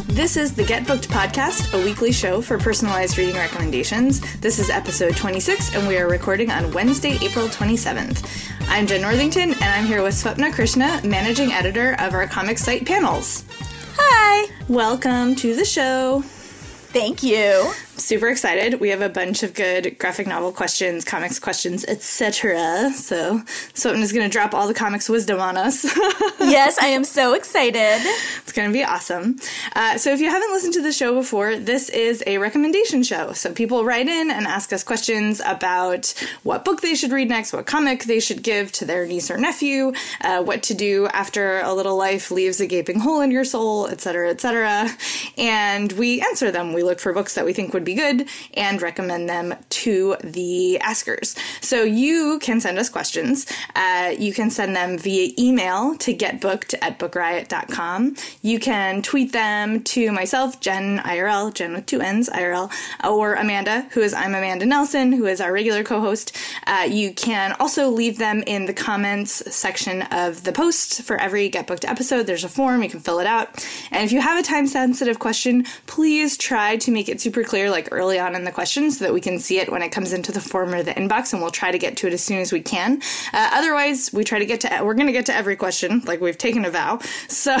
This is the Get Booked podcast, a weekly show for personalized reading recommendations. This is episode 26, and we are recording on Wednesday, April 27th. I'm Jen Northington, and I'm here with Swapna Krishna, managing editor of our comic site Panels. Hi! Welcome to the show. Thank you. Super excited. We have a bunch of good graphic novel questions, comics questions, etc. So Swapna is going to drop all the comics wisdom on us. Yes, I am so excited. It's going to be awesome. So if you haven't listened to the show before, this is a recommendation show. So people write in and ask us questions about what book they should read next, what comic they should give to their niece or nephew, what to do after a little life leaves a gaping hole in your soul, etc., etc. And we answer them. We look for books that we think would be good and recommend them to the askers. So you can send us questions. You can send them via email to getbooked@bookriot.com. You can tweet them to myself, Jen IRL, Jen with two N's, IRL, or Amanda, I'm Amanda Nelson, who is our regular co-host. You can also leave them in the comments section of the post for every Get Booked episode. There's a form, you can fill it out. And if you have a time-sensitive question, please try to make it super clear, like early on in the question, so that we can see it when it comes into the form or the inbox, and we'll try to get to it as soon as we can. Otherwise, we're going to get to every question, like we've taken a vow. So,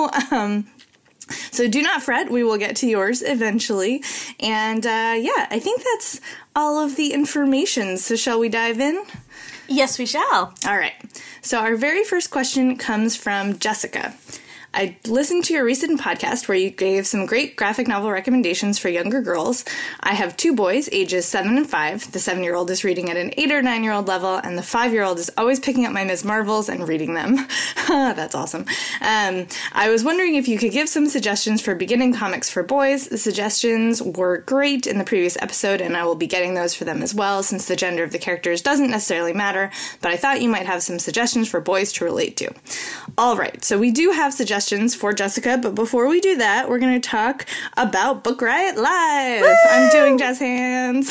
so do not fret, we will get to yours eventually. And I think that's all of the information. So shall we dive in? Yes, we shall. All right. So our very first question comes from Jessica. I listened to your recent podcast where you gave some great graphic novel recommendations for younger girls. I have two boys, ages 7 and 5. The 7-year-old is reading at an 8 or 9-year-old level, and the 5-year-old is always picking up my Ms. Marvels and reading them. That's awesome. I was wondering if you could give some suggestions for beginning comics for boys. The suggestions were great in the previous episode, and I will be getting those for them as well, since the gender of the characters doesn't necessarily matter, but I thought you might have some suggestions for boys to relate to. All right, so we do have suggestions for Jessica, but before we do that, we're going to talk about Book Riot Live. Woo! I'm doing jazz hands.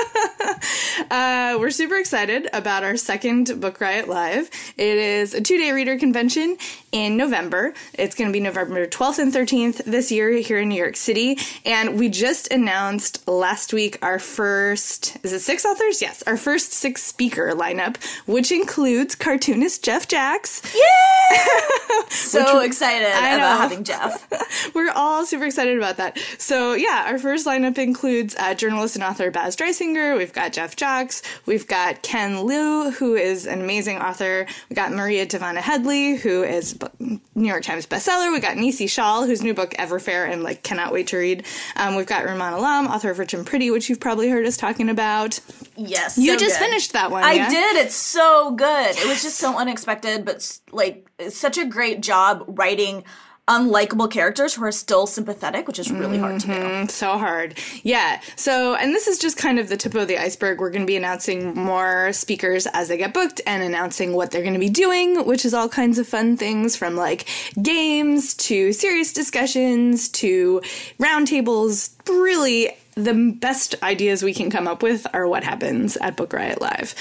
We're super excited about our second Book Riot Live. It is a 2-day reader convention in November. It's going to be November 12th and 13th this year here in New York City, and we just announced last week our first, is it 6 authors? Yes, our first 6 speaker lineup, which includes cartoonist Jeff Jacks. Yay! So excited about having Jeff. We're all super excited about that. So yeah, our first lineup includes journalist and author Baz Dreisinger. We've got Jeff Jacks. We've got Ken Liu, who is an amazing author. We got Maria Devana Headley, who is New York Times bestseller. We got Nisi Shal, whose new book Everfair, and cannot wait to read. We've got Rumaan Alam, author of Rich and Pretty, which you've probably heard us talking about. Yes, you just finished that one. I did. It's so good. It was just so unexpected, but it's such a great job writing unlikable characters who are still sympathetic, which is really hard to do. So hard. Yeah. So, and this is just kind of the tip of the iceberg. We're going to be announcing more speakers as they get booked and announcing what they're going to be doing, which is all kinds of fun things, from games to serious discussions to roundtables. Really, the best ideas we can come up with are what happens at Book Riot Live.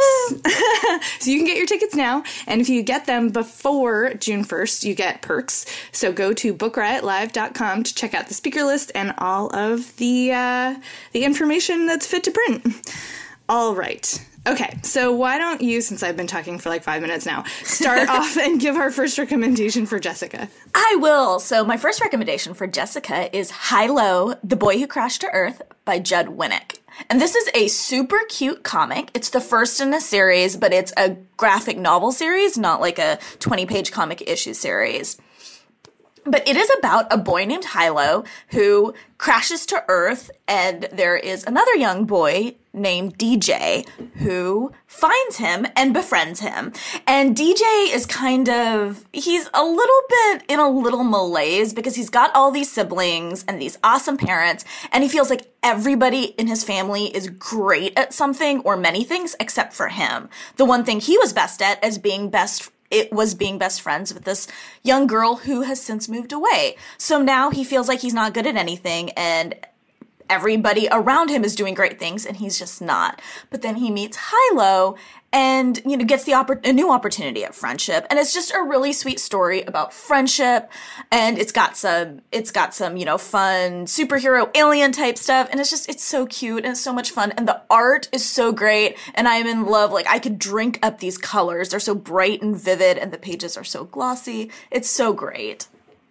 So you can get your tickets now, and if you get them before June 1st, you get perks. So go to bookriotlive.com to check out the speaker list and all of the information that's fit to print. All right. Okay, so why don't you, since I've been talking for 5 minutes now, start off and give our first recommendation for Jessica. I will. So my first recommendation for Jessica is High-Low, The Boy Who Crashed to Earth by Judd Winnick. And this is a super cute comic. It's the first in a series, but it's a graphic novel series, not like a 20-page comic issue series. But it is about a boy named High-Low who crashes to Earth, and there is another young boy named DJ who finds him and befriends him. And DJ is he's a little bit in a little malaise because he's got all these siblings and these awesome parents, and he feels like everybody in his family is great at something or many things except for him. The one thing he was best at is being best friends with this young girl who has since moved away. So now he feels like he's not good at anything, and everybody around him is doing great things and he's just not. But then he meets Hilo and, you know, gets a new opportunity at friendship. And it's just a really sweet story about friendship. And it's got some, you know, fun superhero alien type stuff. And it's so cute and it's so much fun. And the art is so great. And I'm in love. Like, I could drink up these colors. They're so bright and vivid and the pages are so glossy. It's so great.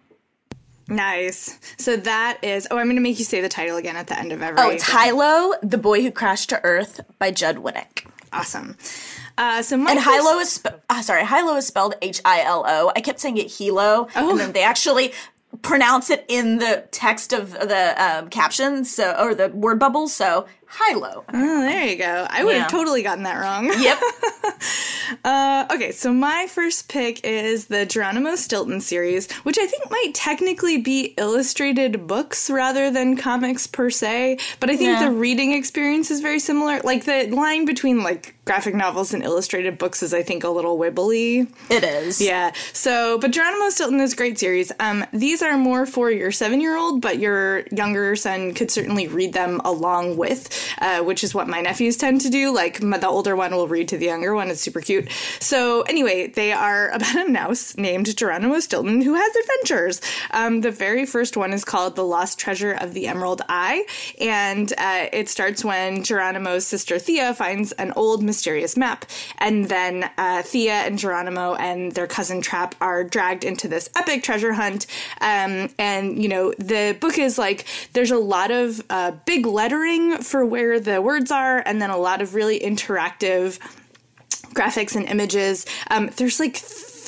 Nice. So that is, I'm going to make you say the title again at the end of every. Oh, it's Hilo, The Boy Who Crashed to Earth by Judd Winnick. Awesome. Hilo is spelled Hilo. I kept saying it Hilo, and then they actually pronounce it in the text of the captions, or the word bubbles. So Hilo. Oh, there you go. I would have totally gotten that wrong. Yep. Okay, so my first pick is the Geronimo Stilton series, which I think might technically be illustrated books rather than comics per se, but I think the reading experience is very similar. Like, the line between, like, graphic novels and illustrated books is, I think, a little wibbly. It is. Yeah. So, but Geronimo Stilton is a great series. These are more for your 7-year-old, but your younger son could certainly read them along with, which is what my nephews tend to do. Like, the older one will read to the younger one. It's super cute. So anyway, they are about a mouse named Geronimo Stilton who has adventures. The very first one is called The Lost Treasure of the Emerald Eye. And it starts when Geronimo's sister Thea finds an old mysterious map. And then Thea and Geronimo and their cousin Trap are dragged into this epic treasure hunt. And, you know, the book is like, there's a lot of big lettering for where the words are, and then a lot of really interactive graphics and images. There's like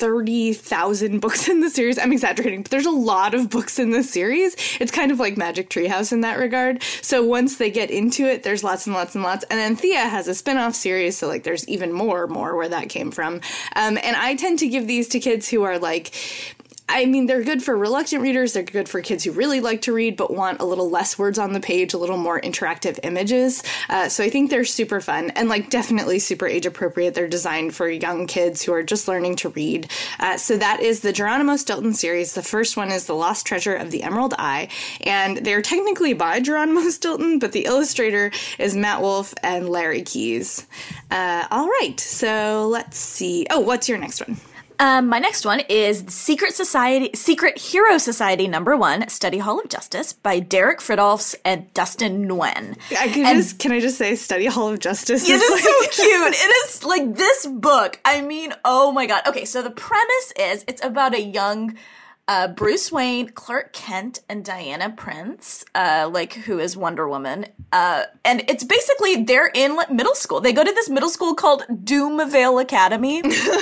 30,000 books in the series. I'm exaggerating, but there's a lot of books in the series. It's kind of like Magic Treehouse in that regard. So once they get into it, there's lots and lots and lots. And then Thea has a spin-off series, so like there's even more where that came from. And I tend to give these to kids who are like, I mean, they're good for reluctant readers. They're good for kids who really like to read but want a little less words on the page, a little more interactive images. So I think they're super fun and, like, definitely super age appropriate. They're designed for young kids who are just learning to read. So that is the Geronimo Stilton series. The first one is The Lost Treasure of the Emerald Eye. And they're technically by Geronimo Stilton, but the illustrator is Matt Wolf and Larry Keyes. All right. So let's see. Oh, what's your next one? My next one is Secret Hero Society #1, Study Hall of Justice by Derek Fridolfs and Dustin Nguyen. Can I just say Study Hall of Justice? It is so cute. It is like this book. I mean, oh my God. Okay, so the premise is it's about a young Bruce Wayne, Clark Kent, and Diana Prince, who is Wonder Woman. And it's basically, they're in middle school. They go to this middle school called Doomvale Academy.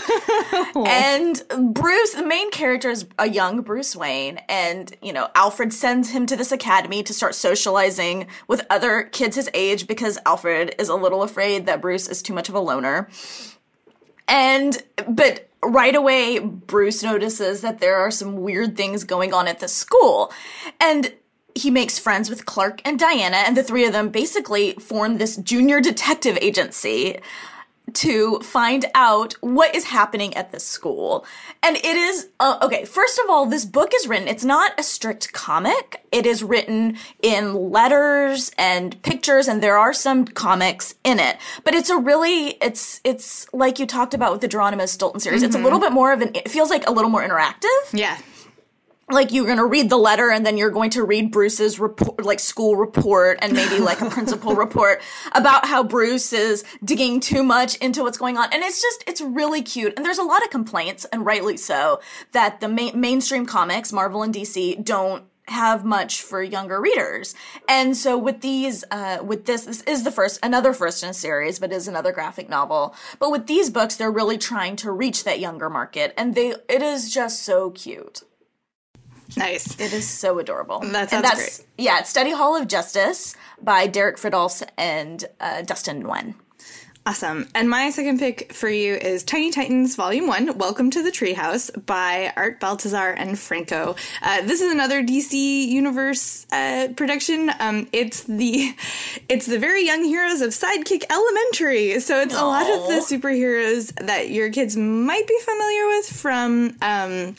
And Bruce, the main character, is a young Bruce Wayne. And, you know, Alfred sends him to this academy to start socializing with other kids his age because Alfred is a little afraid that Bruce is too much of a loner. But right away, Bruce notices that there are some weird things going on at the school. And he makes friends with Clark and Diana, and the three of them basically form this junior detective agency to find out what is happening at the school. And it is, okay, first of all, this book is written, it's not a strict comic. It is written in letters and pictures, and there are some comics in it. But it's a really, it's like you talked about with the Geronimo Stilton series. Mm-hmm. It's a little bit more of it feels like a little more interactive. Yeah. Like, you're going to read the letter and then you're going to read Bruce's report, like school report and maybe like a principal report about how Bruce is digging too much into what's going on. And it's really cute. And there's a lot of complaints, and rightly so, that the mainstream comics, Marvel and DC, don't have much for younger readers. And so with these, this is another first in a series, but is another graphic novel. But with these books, they're really trying to reach that younger market. And it is just so cute. Nice. It is so adorable. That's great. Yeah, it's Study Hall of Justice by Derek Fridolfs and Dustin Nguyen. Awesome. And my second pick for you is Tiny Titans Volume 1, Welcome to the Treehouse by Art Baltazar and Franco. This is another DC Universe production. It's the very young heroes of Sidekick Elementary. So it's a lot of the superheroes that your kids might be familiar with from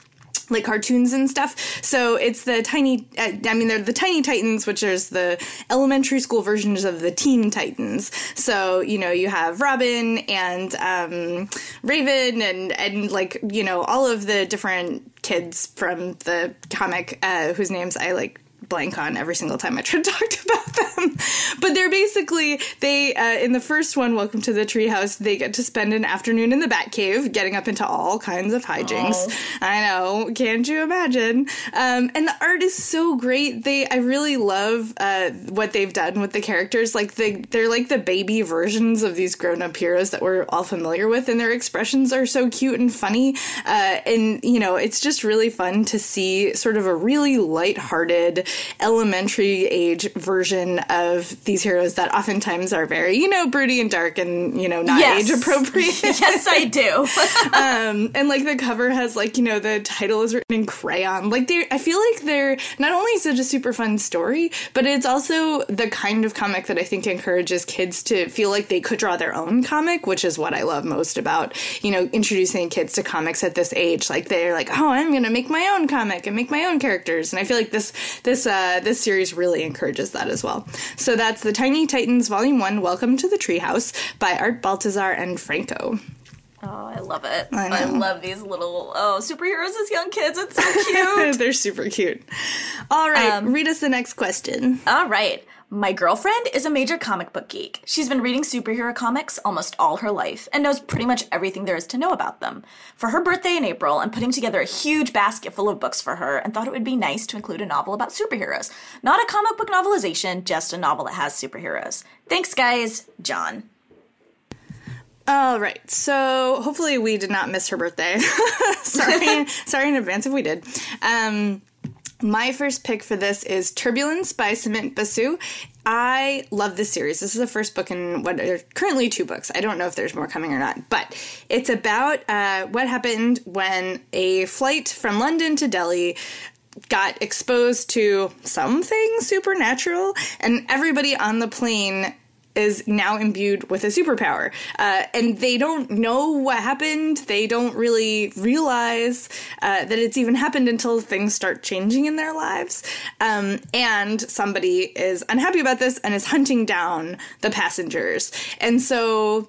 like cartoons and stuff. So it's the they're the Tiny Titans, which is the elementary school versions of the Teen Titans. So, you have Robin and Raven and like, all of the different kids from the comic whose names I like blank on every single time I try to talk about them. But they're basically, in the first one, Welcome to the Treehouse, they get to spend an afternoon in the Batcave, getting up into all kinds of hijinks. Oh. I know, can't you imagine? And the art is so great. I really love what they've done with the characters. Like, they're like the baby versions of these grown-up heroes that we're all familiar with, and their expressions are so cute and funny. And, it's just really fun to see sort of a really lighthearted elementary age version of these heroes that oftentimes are very, broody and dark and, not age appropriate. Yes, I do. And like the cover has like, the title is written in crayon. Like I feel like they're not only such a super fun story, but it's also the kind of comic that I think encourages kids to feel like they could draw their own comic, which is what I love most about, introducing kids to comics at this age. Like they're like, oh, I'm going to make my own comic and make my own characters. And I feel like this series really encourages that as well. So that's the Tiny Titans Volume 1, Welcome to the Treehouse by Art Baltazar and Franco. Oh, I love it. I love these little superheroes as young kids. It's so cute. They're super cute. All right, read us the next question. All right. My girlfriend is a major comic book geek. She's been reading superhero comics almost all her life and knows pretty much everything there is to know about them. For her birthday in April, I'm putting together a huge basket full of books for her and thought it would be nice to include a novel about superheroes. Not a comic book novelization, just a novel that has superheroes. Thanks, guys. John. All right, so hopefully we did not miss her birthday. Sorry in advance if we did. My first pick for this is Turbulence by Sumit Basu. I love this series. This is the first book in what are currently 2 books. I don't know if there's more coming or not, but it's about what happened when a flight from London to Delhi got exposed to something supernatural, and everybody on the plane is now imbued with a superpower. And they don't know what happened. They don't really realize that it's even happened until things start changing in their lives. And somebody is unhappy about this and is hunting down the passengers. And so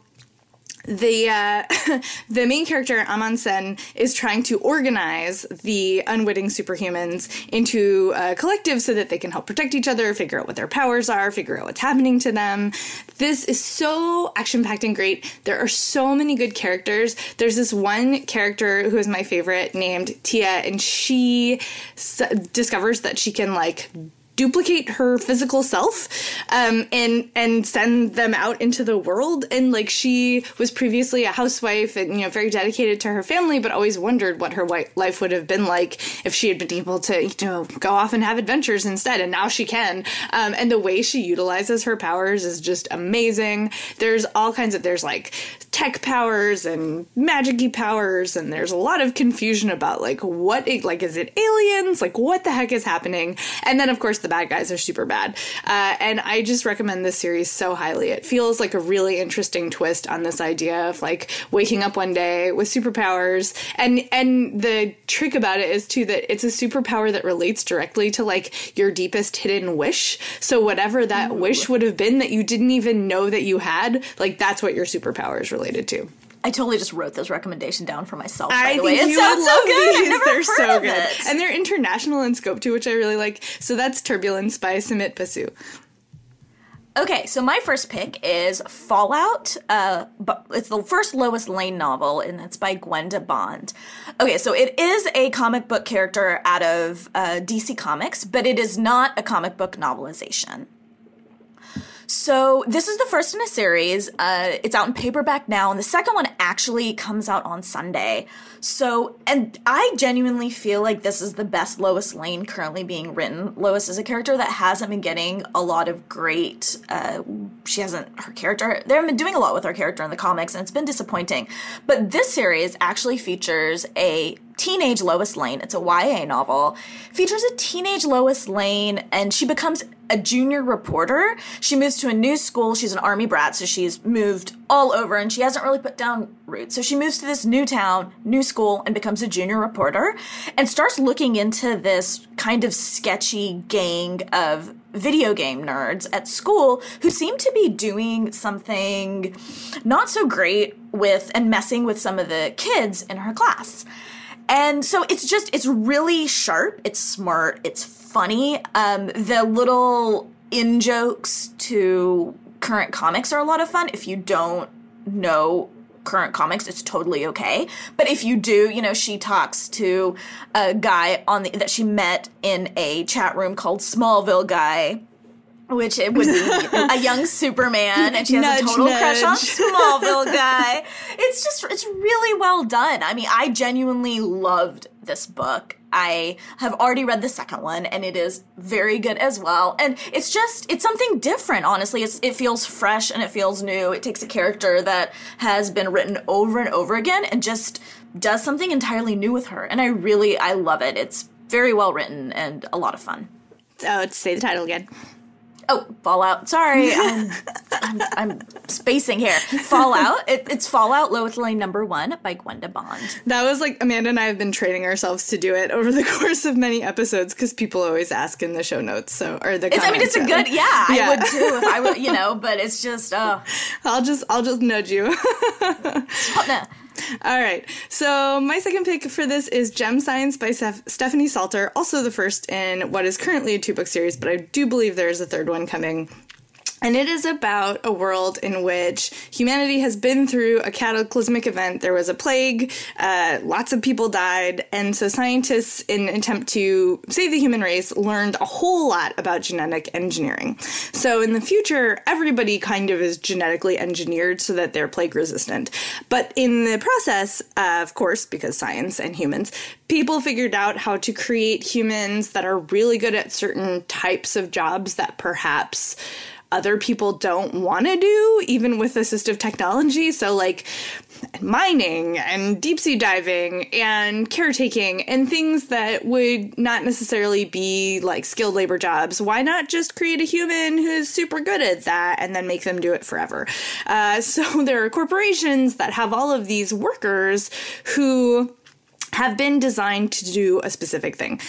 the main character, Aman Sen, is trying to organize the unwitting superhumans into a collective so that they can help protect each other, figure out what their powers are, figure out what's happening to them. This is so action-packed and great. There are so many good characters. There's this one character who is my favorite named Tia, and she discovers that she can, like, duplicate her physical self and send them out into the world. And like, she was previously a housewife and very dedicated to her family, but always wondered what her life would have been like if she had been able to go off and have adventures instead, and now she can. And the way she utilizes her powers is just amazing. There's all kinds of like tech powers and magic-y powers, and there's a lot of confusion about like is it aliens, like what the heck is happening. And then of course the bad guys are super bad. And I just recommend this series so highly. It feels like a really interesting twist on this idea of like waking up one day with superpowers. And the trick about it is too that it's a superpower that relates directly to like your deepest hidden wish. So whatever that wish would have been that you didn't even know that you had, like that's what your superpower is related to. I totally just wrote this recommendation down for myself, by the way. It sounds so good. I've never They're heard so of good. it. And they're international in scope, too, which I really like. So that's Turbulence by Sumit Basu. Okay, so my first pick is Fallout. It's the first Lois Lane novel, and it's by Gwenda Bond. Okay, so it is a comic book character out of DC Comics, but it is not a comic book novelization. So this is the first in a series. It's out in paperback now, and the second one actually comes out on Sunday. So, and I genuinely feel like this is the best Lois Lane currently being written. Lois is a character that hasn't been getting a lot of great, they haven't been doing a lot with her character in the comics, and it's been disappointing. But this series actually features a teenage Lois Lane. It's a YA novel. Features a teenage Lois Lane, and she becomes a junior reporter. She moves to a new school. She's an army brat, so she's moved all over, and she hasn't really put down roots. So she moves to this new town, new school, and becomes a junior reporter, and starts looking into this kind of sketchy gang of video game nerds at school who seem to be doing something not so great with and messing with some of the kids in her class. And so it's really sharp, it's smart, it's funny. The little in-jokes to current comics are a lot of fun. If you don't know current comics, it's totally okay. But if you do, she talks to a guy that she met in a chat room called Smallville Guy, which it would be a young Superman, and she has a total crush on Smallville Guy. It's really well done. I mean, I genuinely loved this book. I have already read the second one, and it is very good as well. And it's something different, honestly. It feels fresh and it feels new. It takes a character that has been written over and over again and just does something entirely new with her. And I love it. It's very well written and a lot of fun. Say the title again. Oh, Fallout. Sorry, I'm spacing here. Fallout. It's Fallout Lois Lane #1 by Gwenda Bond. That was like Amanda and I have been training ourselves to do it over the course of many episodes because people always ask in the show notes. It's a good. Yeah, I would too if I would. But it's just. I'll just nudge you. No. All right. So my second pick for this is Gem Science by Stephanie Salter, also the first in what is currently a 2-book series, but I do believe there's a third one coming. And it is about a world in which humanity has been through a cataclysmic event. There was a plague, lots of people died, and so scientists, in an attempt to save the human race, learned a whole lot about genetic engineering. So in the future, everybody kind of is genetically engineered so that they're plague resistant. But in the process, of course, because science and humans, people figured out how to create humans that are really good at certain types of jobs that perhaps other people don't want to do, even with assistive technology. So like mining and deep sea diving and caretaking and things that would not necessarily be like skilled labor jobs. Why not just create a human who's super good at that and then make them do it forever? So there are corporations that have all of these workers who have been designed to do a specific thing.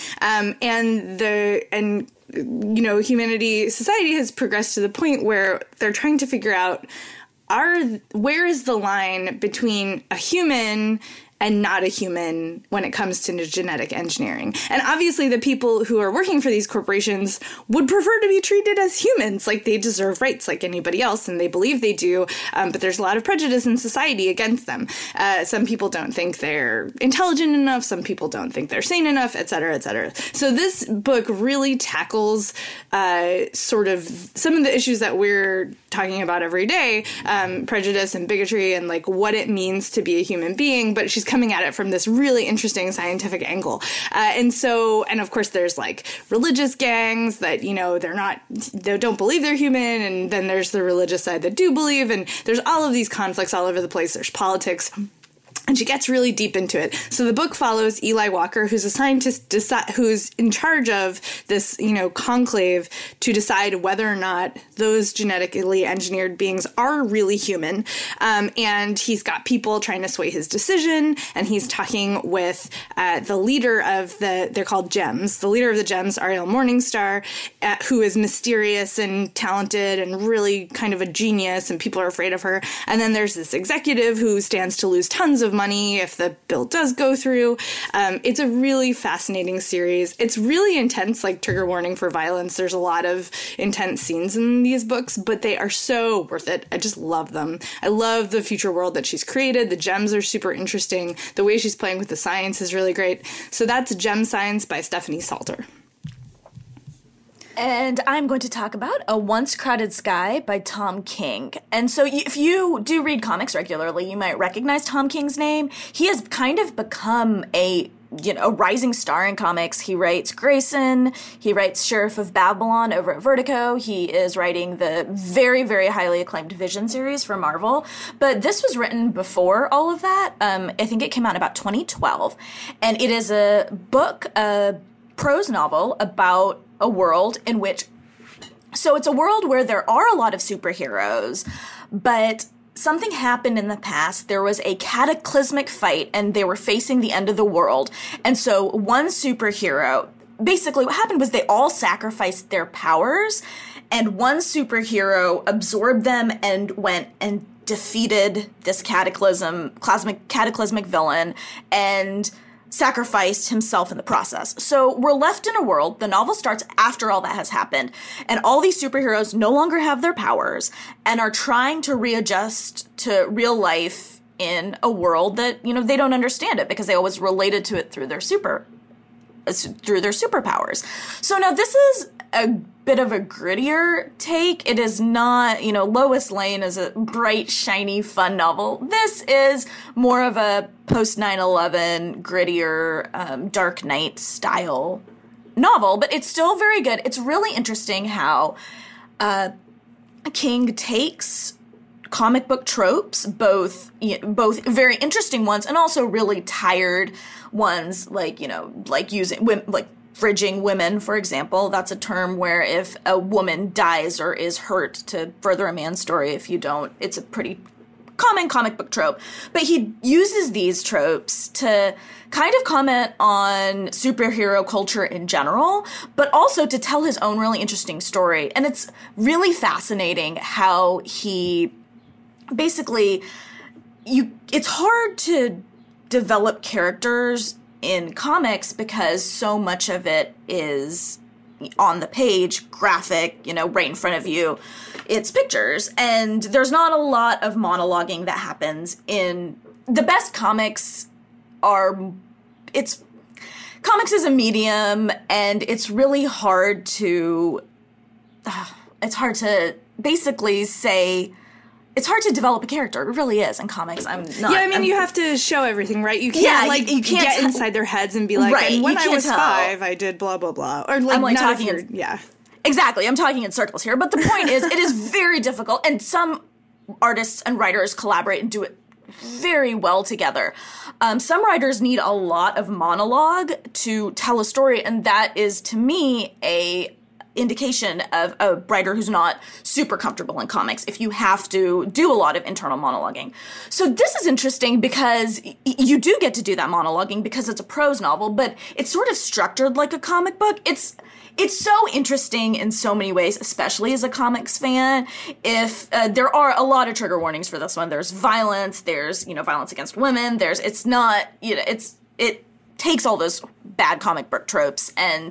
Society has progressed to the point where they're trying to figure out, where is the line between a human and not a human when it comes to genetic engineering. And obviously the people who are working for these corporations would prefer to be treated as humans, like they deserve rights like anybody else, and they believe they do, but there's a lot of prejudice in society against them. Some people don't think they're intelligent enough, some people don't think they're sane enough, et cetera, et cetera. So this book really tackles sort of some of the issues that we're talking about every day, prejudice and bigotry and like what it means to be a human being, but she's coming at it from this really interesting scientific angle. And of course there's like religious gangs that, they don't believe they're human. And then there's the religious side that do believe. And there's all of these conflicts all over the place. There's politics. And she gets really deep into it. So the book follows Eli Walker, who's a scientist who's in charge of this, conclave to decide whether or not those genetically engineered beings are really human. And he's got people trying to sway his decision. And he's talking with the leader of they're called Gems. The leader of the Gems, Ariel Morningstar, who is mysterious and talented and really kind of a genius, and people are afraid of her. And then there's this executive who stands to lose tons of money if the bill does go through. It's a really fascinating series. It's really intense, like trigger warning for violence. There's a lot of intense scenes in these books, but they are so worth it. I just love them. I love the future world that she's created. The gems are super interesting. The way she's playing with the science is really great. So that's Gem Science by Stephanie Salter. And I'm going to talk about A Once Crowded Sky by Tom King. And so if you do read comics regularly, you might recognize Tom King's name. He has kind of become a a rising star in comics. He writes Grayson. He writes Sheriff of Babylon over at Vertigo. He is writing the very, very highly acclaimed Vision series for Marvel. But this was written before all of that. I think it came out in about 2012. And it is a book, a prose novel about a world in which... So it's a world where there are a lot of superheroes, but... something happened in the past. There was a cataclysmic fight and they were facing the end of the world. And so one superhero, basically what happened was they all sacrificed their powers and one superhero absorbed them and went and defeated this cataclysmic villain and sacrificed himself in the process. So we're left in a world, the novel starts after all that has happened, and all these superheroes no longer have their powers and are trying to readjust to real life in a world that, they don't understand it because they always related to it through their superpowers. So now this is a bit of a grittier take. It is not, Lois Lane is a bright, shiny, fun novel. This is more of a post 9/11, grittier, Dark Knight style novel, but it's still very good. It's really interesting how King takes comic book tropes, both very interesting ones and also really tired ones, like using fridging women, for example. That's a term where if a woman dies or is hurt to further a man's story, if you don't, it's a pretty common comic book trope. But he uses these tropes to kind of comment on superhero culture in general, but also to tell his own really interesting story. And it's really fascinating how he basically, it's hard to develop characters in comics because so much of it is on the page, graphic, right in front of you. It's pictures, and there's not a lot of monologuing that happens in the best comics. Comics is a medium, and it's really hard to basically say. It's hard to develop a character. It really is in comics. You have to show everything, right? You can't you can't get inside their heads and be like, right, and when I was 5, I did blah blah blah, or Exactly. I'm talking in circles here, but the point is, it is very difficult, and some artists and writers collaborate and do it very well together. Some writers need a lot of monologue to tell a story, and that is, to me, a indication of a writer who's not super comfortable in comics if you have to do a lot of internal monologuing. So this is interesting because you do get to do that monologuing because it's a prose novel, but it's sort of structured like a comic book. It's so interesting in so many ways, especially as a comics fan. If there are a lot of trigger warnings for this one. There's violence, there's, violence against women, it takes all those bad comic book tropes and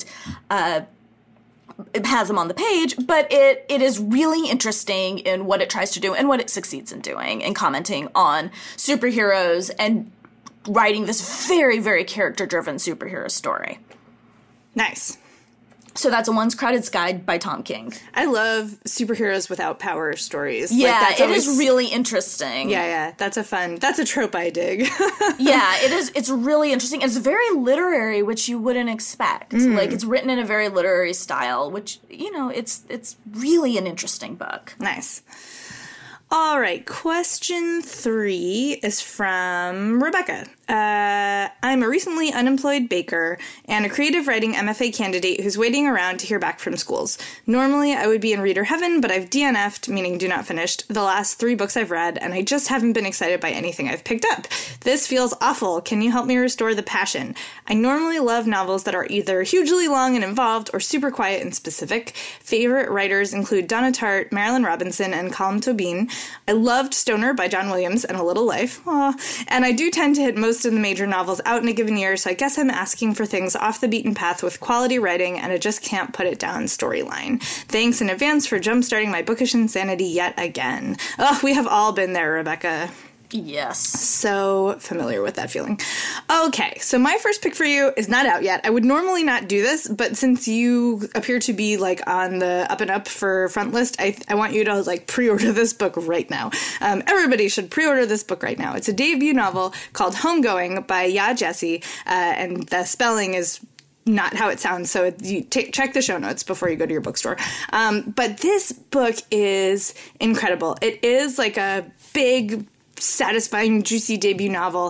it has them on the page, but it is really interesting in what it tries to do and what it succeeds in doing, and commenting on superheroes and writing this very, very character-driven superhero story. Nice. So that's A Once Crowded Sky by Tom King. I love superheroes without power stories. Yeah, it is really interesting. Yeah, that's a trope I dig. Yeah, it is. It's really interesting. It's very literary, which you wouldn't expect. Like, it's written in a very literary style, which, it's really an interesting book. Nice. All right, question 3 is from Rebecca. I'm a recently unemployed baker and a creative writing MFA candidate who's waiting around to hear back from schools. Normally, I would be in reader heaven, but I've DNF'd, meaning do not finished, the last 3 books I've read, and I just haven't been excited by anything I've picked up. This feels awful. Can you help me restore the passion? I normally love novels that are either hugely long and involved or super quiet and specific. Favorite writers include Donna Tartt, Marilyn Robinson, and Colm Tóibín. I loved Stoner by John Williams and A Little Life. Aww. And I do tend to hit most of the major novels out in a given year, so I guess I'm asking for things off the beaten path with quality writing and a just can't put it down storyline. Thanks in advance for jumpstarting my bookish insanity yet again. Ugh, we have all been there, Rebecca. Yes. So familiar with that feeling. Okay, so my first pick for you is not out yet. I would normally not do this, but since you appear to be like on the up and up for front list, I want you to like pre-order this book right now. Everybody should pre-order this book right now. It's a debut novel called Homegoing by Yaa Gyasi, and the spelling is not how it sounds, so you check the show notes before you go to your bookstore. But this book is incredible. It is like a big, satisfying, juicy debut novel,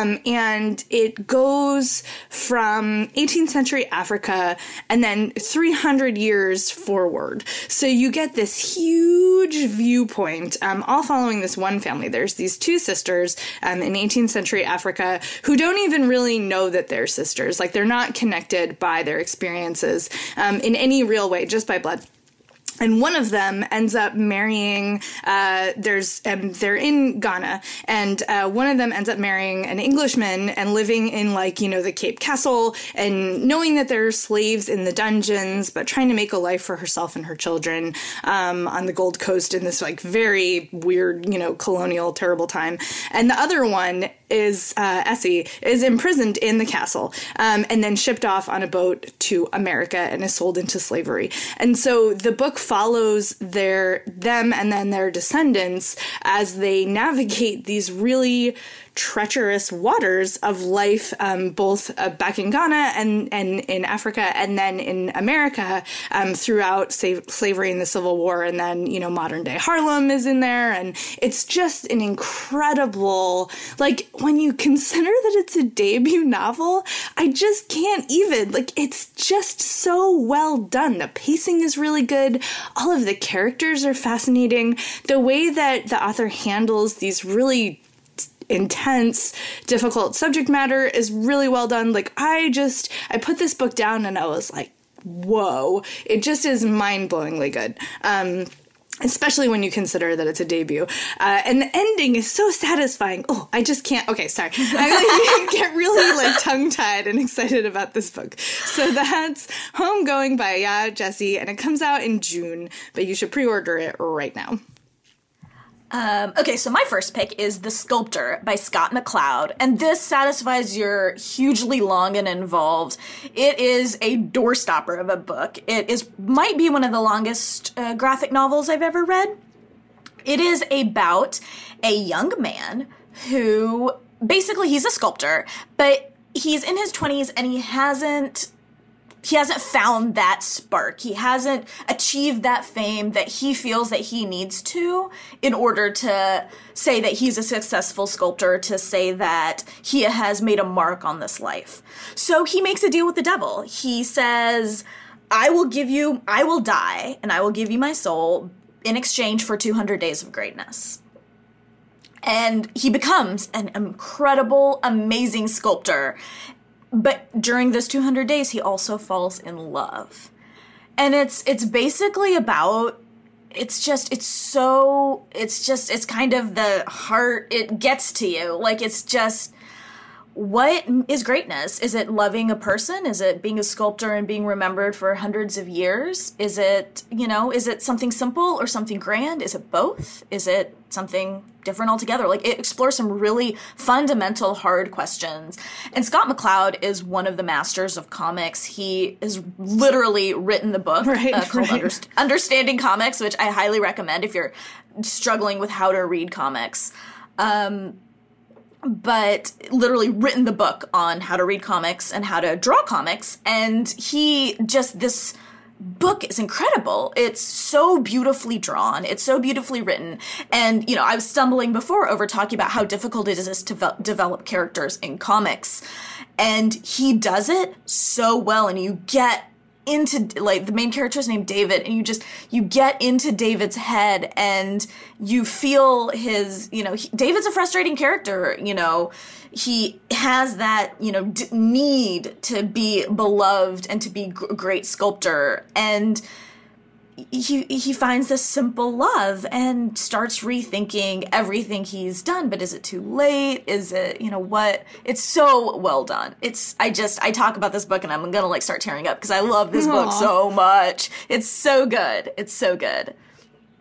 and it goes from 18th century Africa and then 300 years forward. So you get this huge viewpoint, all following this one family. There's these two sisters in 18th century Africa who don't even really know that they're sisters. Like, they're not connected by their experiences in any real way, just by blood. And one of them ends up marrying, they're in Ghana, and one of them ends up marrying an Englishman and living in, like, you know, the Cape Castle, and knowing that there are slaves in the dungeons, but trying to make a life for herself and her children on the Gold Coast in this, like, very weird, you know, colonial, terrible time. And the other one is, Essie, is imprisoned in the castle, and then shipped off on a boat to America and is sold into slavery. And so the book follows them and then their descendants as they navigate these really treacherous waters of life, both back in Ghana and in Africa, and then in America, throughout slavery and the Civil War, and then, you know, modern day Harlem is in there, and it's just an incredible, like, when you consider that it's a debut novel, I just can't even, like, it's just so well done. The pacing is really good. All of the characters are fascinating. The way that the author handles these really intense, difficult subject matter is really well done. Like, I put this book down and I was like, whoa, it just is mind-blowingly good. Especially when you consider that it's a debut. And the ending is so satisfying. Oh, I just can't. Okay, sorry. I get really, like, tongue-tied and excited about this book. So that's Homegoing by Yaa Gyasi, and it comes out in June, but you should pre-order it right now. Okay, so my first pick is The Sculptor by Scott McCloud, and this satisfies your hugely long and involved. It is a doorstopper of a book. Might be one of the longest graphic novels I've ever read. It is about a young man who, basically, he's a sculptor, but he's in his 20s and he hasn't found that spark. He hasn't achieved that fame that he feels that he needs to in order to say that he's a successful sculptor, to say that he has made a mark on this life. So he makes a deal with the devil. He says, I will die, and I will give you my soul in exchange for 200 days of greatness. And he becomes an incredible, amazing sculptor. But during those 200 days, he also falls in love. And it's basically about, it's kind of the heart, it gets to you. Like, it's just, what is greatness? Is it loving a person? Is it being a sculptor and being remembered for hundreds of years? Is it, is it something simple or something grand? Is it both? Is it something different altogether? Like, it explores some really fundamental, hard questions. And Scott McCloud is one of the masters of comics. He has literally written the book called Understanding Comics, which I highly recommend if you're struggling with how to read comics. But literally written the book on how to read comics and how to draw comics. And this book is incredible. It's so beautifully drawn. It's so beautifully written. And, I was stumbling before over talking about how difficult it is to develop characters in comics. And he does it so well. And you get into, like, the main character is named David, and you get into David's head, and you feel his, David's a frustrating character, he has that, need to be beloved and to be a great sculptor, and he finds this simple love and starts rethinking everything he's done. But is it too late? Is it, what? It's so well done. I talk about this book and I'm gonna start tearing up because I love this book so much. It's so good. It's so good.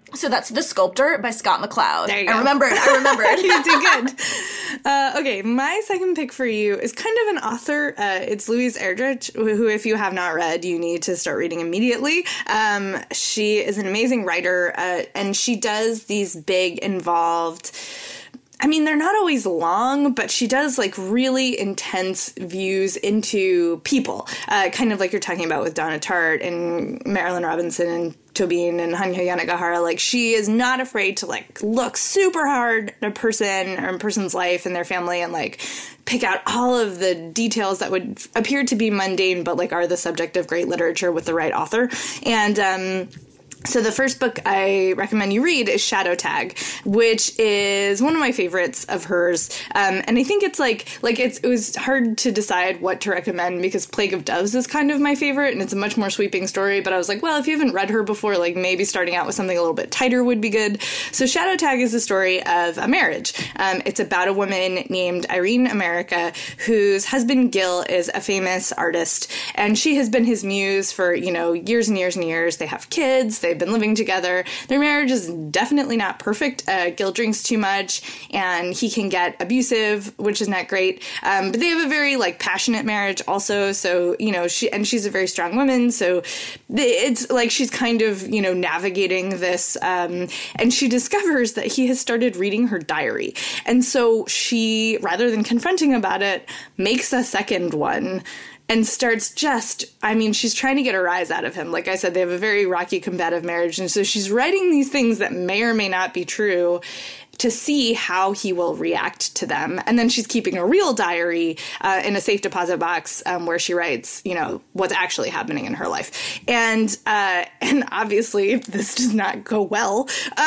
So that's The Sculptor by Scott McCloud. There you go. I remembered. You did good. Okay, my second pick for you is kind of an author. It's Louise Erdrich, who, if you have not read, you need to start reading immediately. She is an amazing writer, and she does these big, involved... I mean, they're not always long, but she does like really intense views into people, kind of like you're talking about with Donna Tartt and Marilyn Robinson and Tobin and Hanya Yanagihara. Like, she is not afraid to like look super hard at a person or a person's life and their family and like pick out all of the details that would appear to be mundane, but like are the subject of great literature with the right author. And, so the first book I recommend you read is Shadow Tag, which is one of my favorites of hers. And I think it's it was hard to decide what to recommend because Plague of Doves is kind of my favorite and it's a much more sweeping story. But I was like, well, if you haven't read her before, like maybe starting out with something a little bit tighter would be good. So Shadow Tag is the story of a marriage. It's about a woman named Irene America whose husband Gil is a famous artist and she has been his muse for, years and years and years. They have kids. They've been living together. Their marriage is definitely not perfect. Gil drinks too much and he can get abusive, which is not great. But they have a very passionate marriage also. So, she's a very strong woman. So it's like she's kind of, navigating this. And she discovers that he has started reading her diary. And so she, rather than confronting about it, makes a second one. And starts she's trying to get a rise out of him. Like I said, they have a very rocky, combative marriage. And so she's writing these things that may or may not be true to see how he will react to them. And then she's keeping a real diary in a safe deposit box where she writes, what's actually happening in her life. And obviously this does not go well.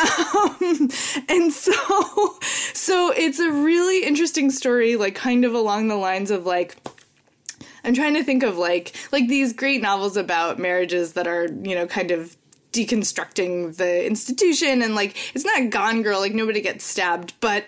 And so it's a really interesting story, kind of along the lines of I'm trying to think of like these great novels about marriages that are, kind of deconstructing the institution and it's not Gone Girl, nobody gets stabbed, but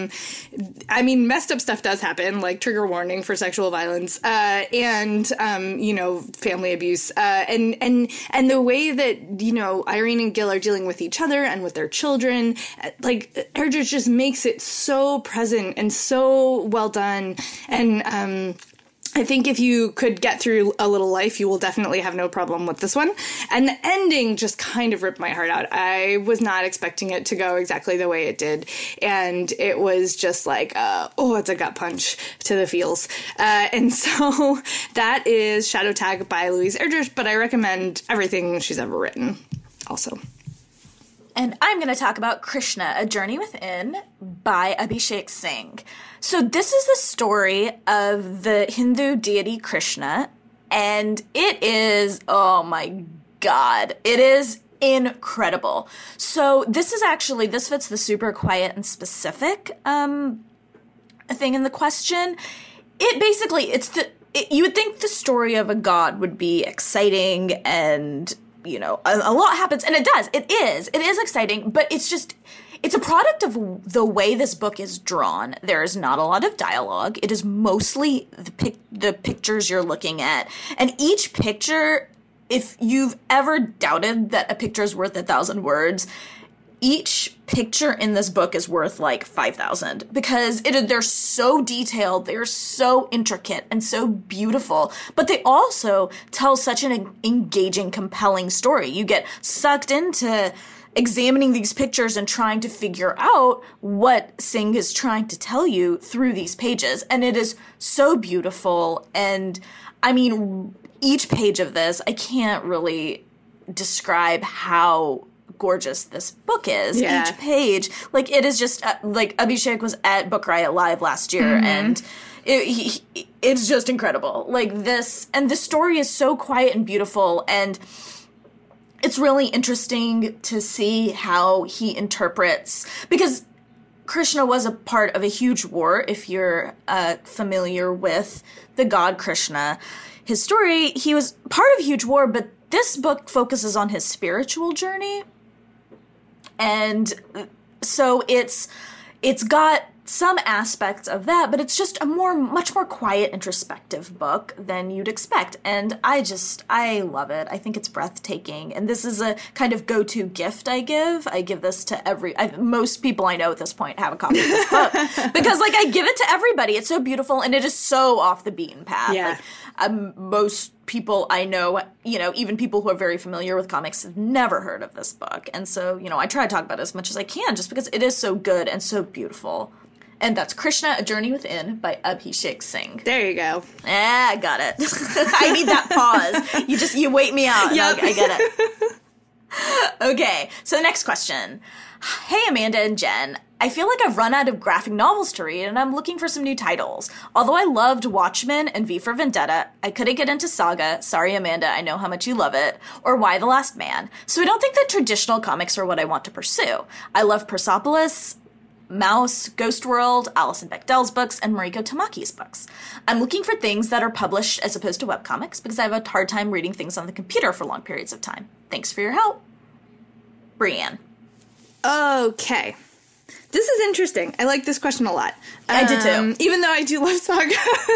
messed up stuff does happen, trigger warning for sexual violence and family abuse and the way that Irene and Gil are dealing with each other and with their children, Erdrich just makes it so present and so well done. And I think if you could get through A Little Life, you will definitely have no problem with this one. And the ending just kind of ripped my heart out. I was not expecting it to go exactly the way it did. And it was just it's a gut punch to the feels. And so that is Shadow Tag by Louise Erdrich, but I recommend everything she's ever written also. And I'm going to talk about Krishna, A Journey Within by Abhishek Singh. So this is the story of the Hindu deity Krishna, and it is, oh my God, it is incredible. So this fits the super quiet and specific thing in the question. You would think the story of a god would be exciting and a lot happens, and it does. It is exciting, but it's a product of the way this book is drawn. There is not a lot of dialogue. It is mostly the pictures you're looking at, and each picture, if you've ever doubted that a picture is worth 1,000 words, each picture in this book is worth 5,000 because they're so detailed, they're so intricate and so beautiful, but they also tell such an engaging, compelling story. You get sucked into examining these pictures and trying to figure out what Singh is trying to tell you through these pages. And it is so beautiful. And each page of this, I can't really describe how gorgeous this book is. Yeah. Each page, it is just Abhishek was at Book Riot Live last year, and it's just incredible. This, and the story is so quiet and beautiful, and it's really interesting to see how he interprets, because Krishna was a part of a huge war. If you're familiar with the god Krishna, his story, he was part of a huge war, but this book focuses on his spiritual journey. And so it's got some aspects of that, but it's just a much more quiet, introspective book than you'd expect. And I love it. I think it's breathtaking. And this is a kind of go-to gift I give. I give this to most people I know at this point have a copy of this book. Because, like, I give it to everybody. It's so beautiful, and it is so off the beaten path. Yeah. Like, most people I know, even people who are very familiar with comics have never heard of this book. And so, I try to talk about it as much as I can just because it is so good and so beautiful. And that's Krishna, A Journey Within by Abhishek Singh. There you go. I got it. I need that pause. You wait me out. Yep. I get it. Okay, so the next question. Hey, Amanda and Jen. I feel like I've run out of graphic novels to read, and I'm looking for some new titles. Although I loved Watchmen and V for Vendetta, I couldn't get into Saga, sorry Amanda, I know how much you love it, or Y the Last Man, so I don't think that traditional comics are what I want to pursue. I love Persepolis, Mouse, Ghost World, Alison Bechdel's books, and Mariko Tamaki's books. I'm looking for things that are published as opposed to webcomics because I have a hard time reading things on the computer for long periods of time. Thanks for your help. Brienne. Okay. This is interesting. I like this question a lot. I do too. Even though I do love Saga.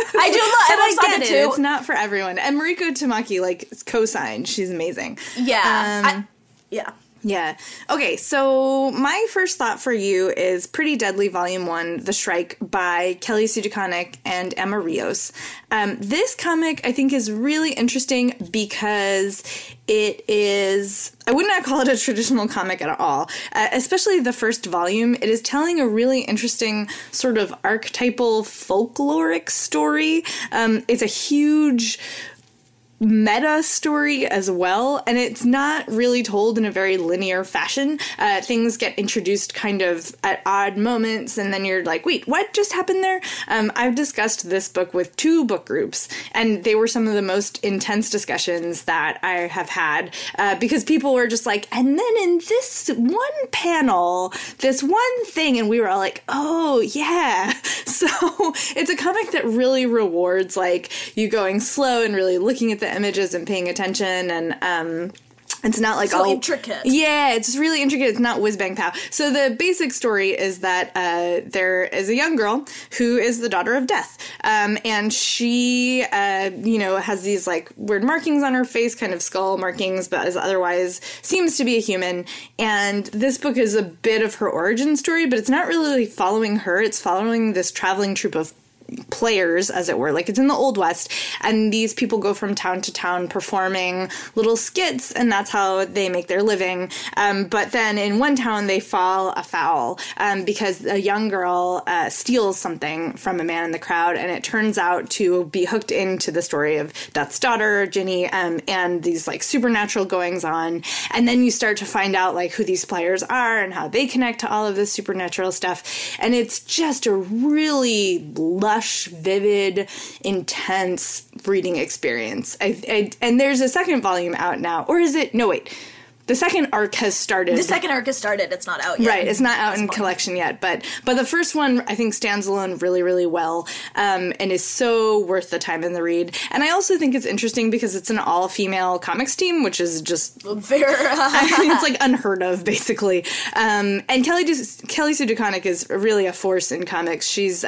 I love Saga too. It's not for everyone. And Mariko Tamaki, is co-signed. She's amazing. Yeah. Yeah. Yeah. Okay, so my first thought for you is Pretty Deadly Volume 1, The Shrike by Kelly Sue DeConnick and Emma Rios. This comic, I think, is really interesting because it is, I would not call it a traditional comic at all, especially the first volume. It is telling a really interesting sort of archetypal folkloric story. It's a huge meta story as well, and it's not really told in a very linear fashion. Things get introduced kind of at odd moments, and then you're like, wait, what just happened there? I've discussed this book with 2 book groups, and they were some of the most intense discussions that I have had, because people were just like, and then in this one panel, this one thing, and we were all like, oh, yeah. So it's a comic that really rewards, you going slow and really looking at the images and paying attention, and it's not so intricate. Yeah, it's really intricate. It's not whiz bang pow. So the basic story is that there is a young girl who is the daughter of Death, and she has these weird markings on her face, kind of skull markings, but otherwise seems to be a human. And this book is a bit of her origin story, but it's not really following her. It's following this traveling troupe of players, as it were. It's in the Old West, and these people go from town to town performing little skits, and that's how they make their living. But then in one town they fall afoul because a young girl steals something from a man in the crowd, and it turns out to be hooked into the story of Death's daughter, Ginny, and these supernatural goings on. And then you start to find out who these players are and how they connect to all of this supernatural stuff. And it's just a really lush, vivid, intense reading experience. And there's a second volume out now. Or is it? No, wait. The second arc has started. The second arc has started. It's not out yet. Right. It's not out in collection yet. But the first one, I think, stands alone really, really well, and is so worth the time in the read. And I also think it's interesting because it's an all-female comics team, which is just very it's unheard of, basically. And Kelly Sue DeConnick is really a force in comics. She's,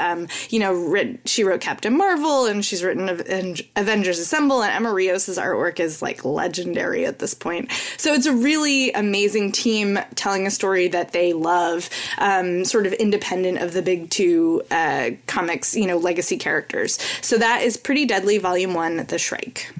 she wrote Captain Marvel, and she's written Avengers Assemble, and Emma Rios' artwork is legendary at this point. So it's a really amazing team telling a story that they love, sort of independent of the big 2 comics, legacy characters. So that is Pretty Deadly Volume 1, The Shrike.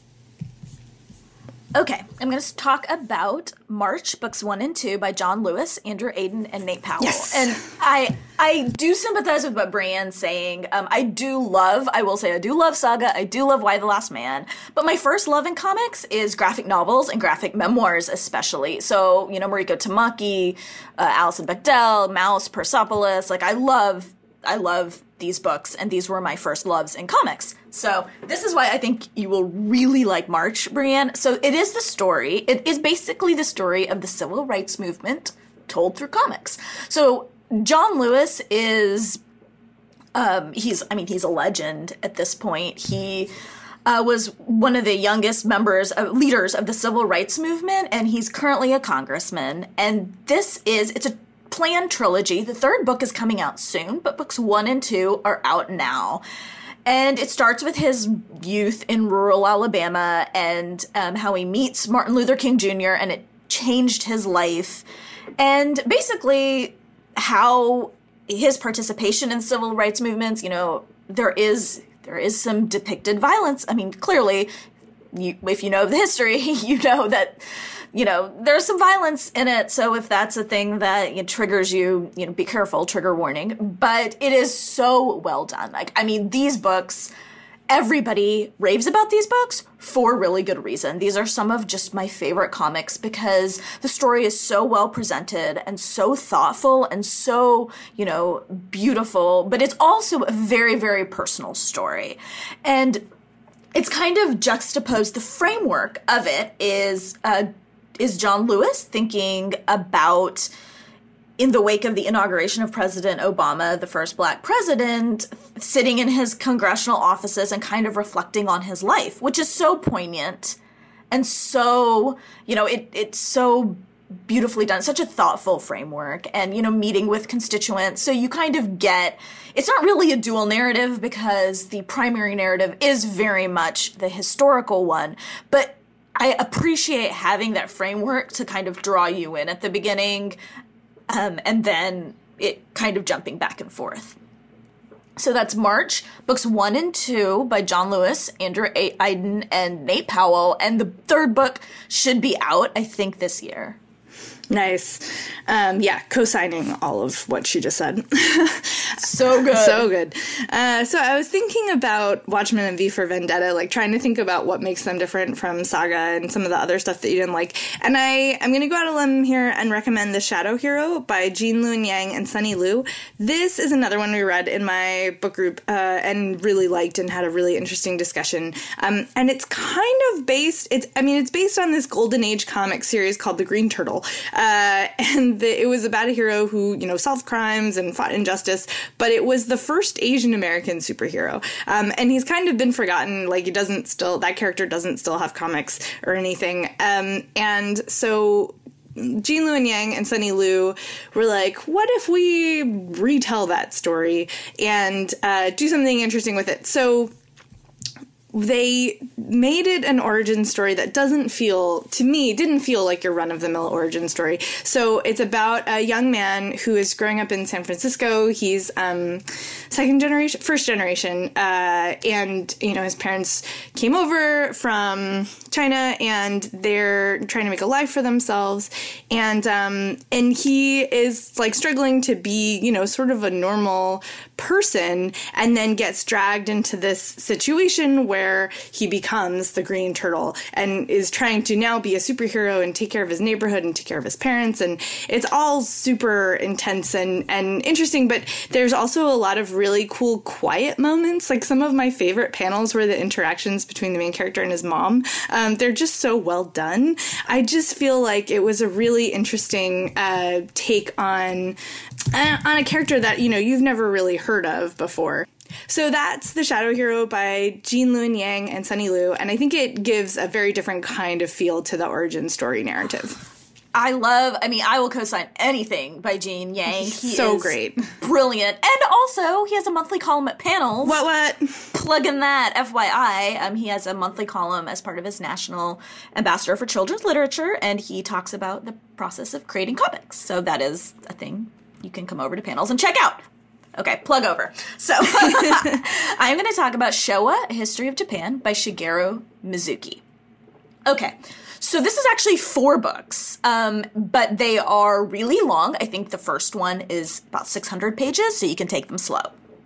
Okay, I'm going to talk about March, books 1 and 2 by John Lewis, Andrew Aiden, and Nate Powell. Yes. And I do sympathize with what Brienne's saying. I do love Saga, I do love Y the Last Man, but my first love in comics is graphic novels and graphic memoirs especially. So, Mariko Tamaki, Alison Bechdel, Mouse, Persepolis, I love these books, and these were my first loves in comics. So this is why I think you will really like March, Brienne. So it is basically the story of the civil rights movement told through comics. So John Lewis is, he's a legend at this point. He was one of the youngest leaders of the civil rights movement, and he's currently a congressman. And it's a planned trilogy. The third book is coming out soon, but books 1 and 2 are out now. And it starts with his youth in rural Alabama and how he meets Martin Luther King Jr. and it changed his life. And basically how his participation in civil rights movements, there is some depicted violence. I mean, clearly, if you know the history, you know that, there's some violence in it. So if that's a thing that triggers you, be careful, trigger warning. But it is so well done. These books, everybody raves about these books for really good reason. These are some of just my favorite comics because the story is so well presented and so thoughtful and so, beautiful. But it's also a very, very personal story. And it's kind of juxtaposed. The framework of it is John Lewis thinking about, in the wake of the inauguration of President Obama, the first Black president, sitting in his congressional offices and kind of reflecting on his life, which is so poignant and so, it's so beautifully done, such a thoughtful framework, and, meeting with constituents. So you kind of get, it's not really a dual narrative because the primary narrative is very much the historical one, but I appreciate having that framework to kind of draw you in at the beginning, and then it kind of jumping back and forth. So that's March, books 1 and 2 by John Lewis, Andrew Aydin, and Nate Powell, and the third book should be out, I think, this year. Nice. Co-signing all of what she just said. So good. So good. So I was thinking about Watchmen and V for Vendetta, trying to think about what makes them different from Saga and some of the other stuff that you didn't like. And I'm going to go out on a limb here and recommend The Shadow Hero by Jean Luen Yang and Sunny Liu. This is another one we read in my book group and really liked and had a really interesting discussion. And it's kind of based, it's based on this Golden Age comic series called The Green Turtle. It was about a hero who, solved crimes and fought injustice, but it was the first Asian American superhero. And he's kind of been forgotten, that character doesn't still have comics or anything. And so Jean Luen Yang and Sunny Liu were like, what if we retell that story and do something interesting with it? So they made it an origin story that didn't feel like your run-of-the-mill origin story. So it's about a young man who is growing up in San Francisco. He's first generation, and his parents came over from China, and they're trying to make a life for themselves. And he is struggling to be, sort of a normal person, and then gets dragged into this situation where he becomes the Green Turtle and is trying to now be a superhero and take care of his neighborhood and take care of his parents. And it's all super intense and interesting, but there's also a lot of really cool quiet moments. Some of my favorite panels were the interactions between the main character and his mom. They're just so well done. I just feel like it was a really interesting take on a character that, you've never really heard of before. So that's The Shadow Hero by Jean Luen Yang and Sunny Liu, and I think it gives a very different kind of feel to the origin story narrative. I will co-sign anything by Jean Yang. He so is great. Brilliant. And also, he has a monthly column at Panels. What? Plug in that, FYI. He has a monthly column as part of his National Ambassador for Children's Literature, and he talks about the process of creating comics. So that is a thing you can come over to Panels and check out. Okay, plug over. So I'm going to talk about Showa, A History of Japan by Shigeru Mizuki. Okay, so this is actually 4 books, but they are really long. I think the first one is about 600 pages, so you can take them slow.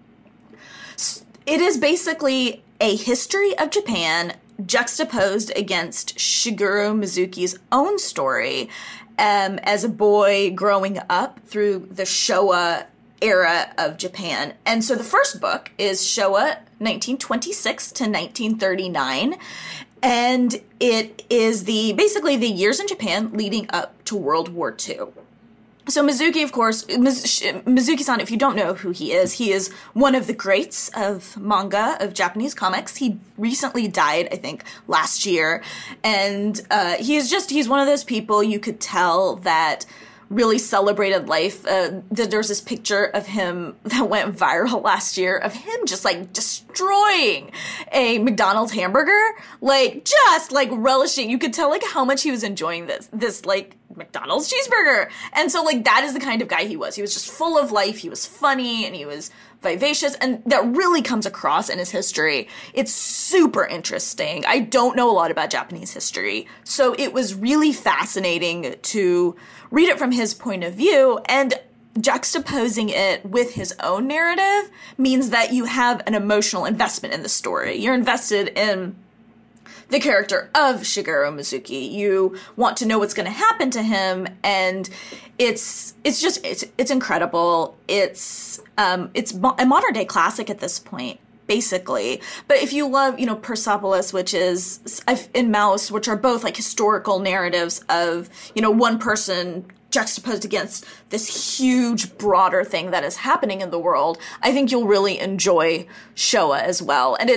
It is basically a history of Japan juxtaposed against Shigeru Mizuki's own story as a boy growing up through the Showa era of Japan. And so the first book is Showa 1926 to 1939. And it is basically the years in Japan leading up to World War II. So Mizuki, of course, Mizuki-san, if you don't know who he is one of the greats of manga, of Japanese comics. He recently died, I think, last year. And he's one of those people you could tell that really celebrated life. There's this picture of him that went viral last year of him just like destroying a McDonald's hamburger, like just like relishing. You could tell like how much he was enjoying this like McDonald's cheeseburger. And so like that is the kind of guy he was. He was just full of life. He was funny and he was vivacious, and that really comes across in his history. It's super interesting. I don't know a lot about Japanese history, so it was really fascinating to read it from his point of view, and juxtaposing it with his own narrative means that you have an emotional investment in the story. You're invested in the character of Shigeru Mizuki. You want to know what's going to happen to him, and it's incredible. It's a modern day classic at this point, basically. But if you love, Persepolis, which is, and Maus, which are both like historical narratives of, one person juxtaposed against this huge, broader thing that is happening in the world, I think you'll really enjoy Showa as well. And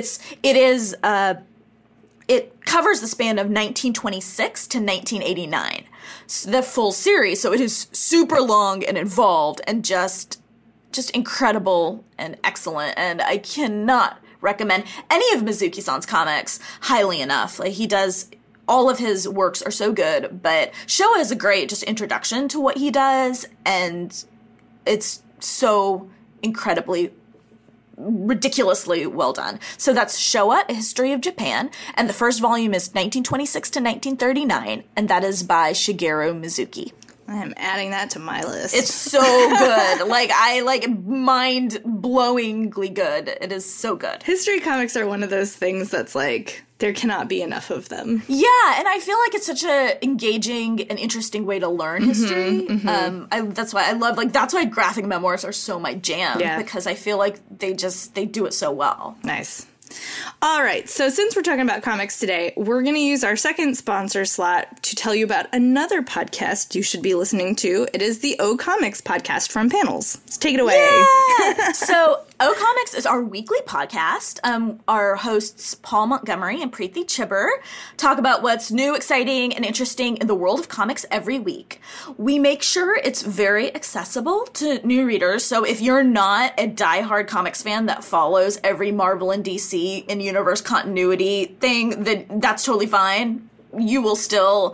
it covers the span of 1926 to 1989, the full series. So it is super long and involved and just incredible and excellent. And I cannot recommend any of Mizuki-san's comics highly enough. Like, all of his works are so good, but Showa is a great just introduction to what he does. And it's so incredibly ridiculously well done. So that's Showa, A History of Japan, and the first volume is 1926 to 1939, and that is by Shigeru Mizuki. I am adding that to my list. It's so good. Mind-blowingly good. It is so good. History comics are one of those things that's like, there cannot be enough of them. Yeah, and I feel like it's such a engaging and interesting way to learn history. That's why graphic memoirs are so my jam, because I feel like they do it so well. Nice. All right, so since we're talking about comics today, we're going to use our second sponsor slot to tell you about another podcast you should be listening to. It is the O Comics podcast from Panels. Let's take it away. Yeah! So O Comics is our weekly podcast. Our hosts Paul Montgomery and Preeti Chibber talk about what's new, exciting, and interesting in the world of comics every week. We make sure it's very accessible to new readers, so if you're not a diehard comics fan that follows every Marvel and DC in-universe continuity thing, that's totally fine. You will still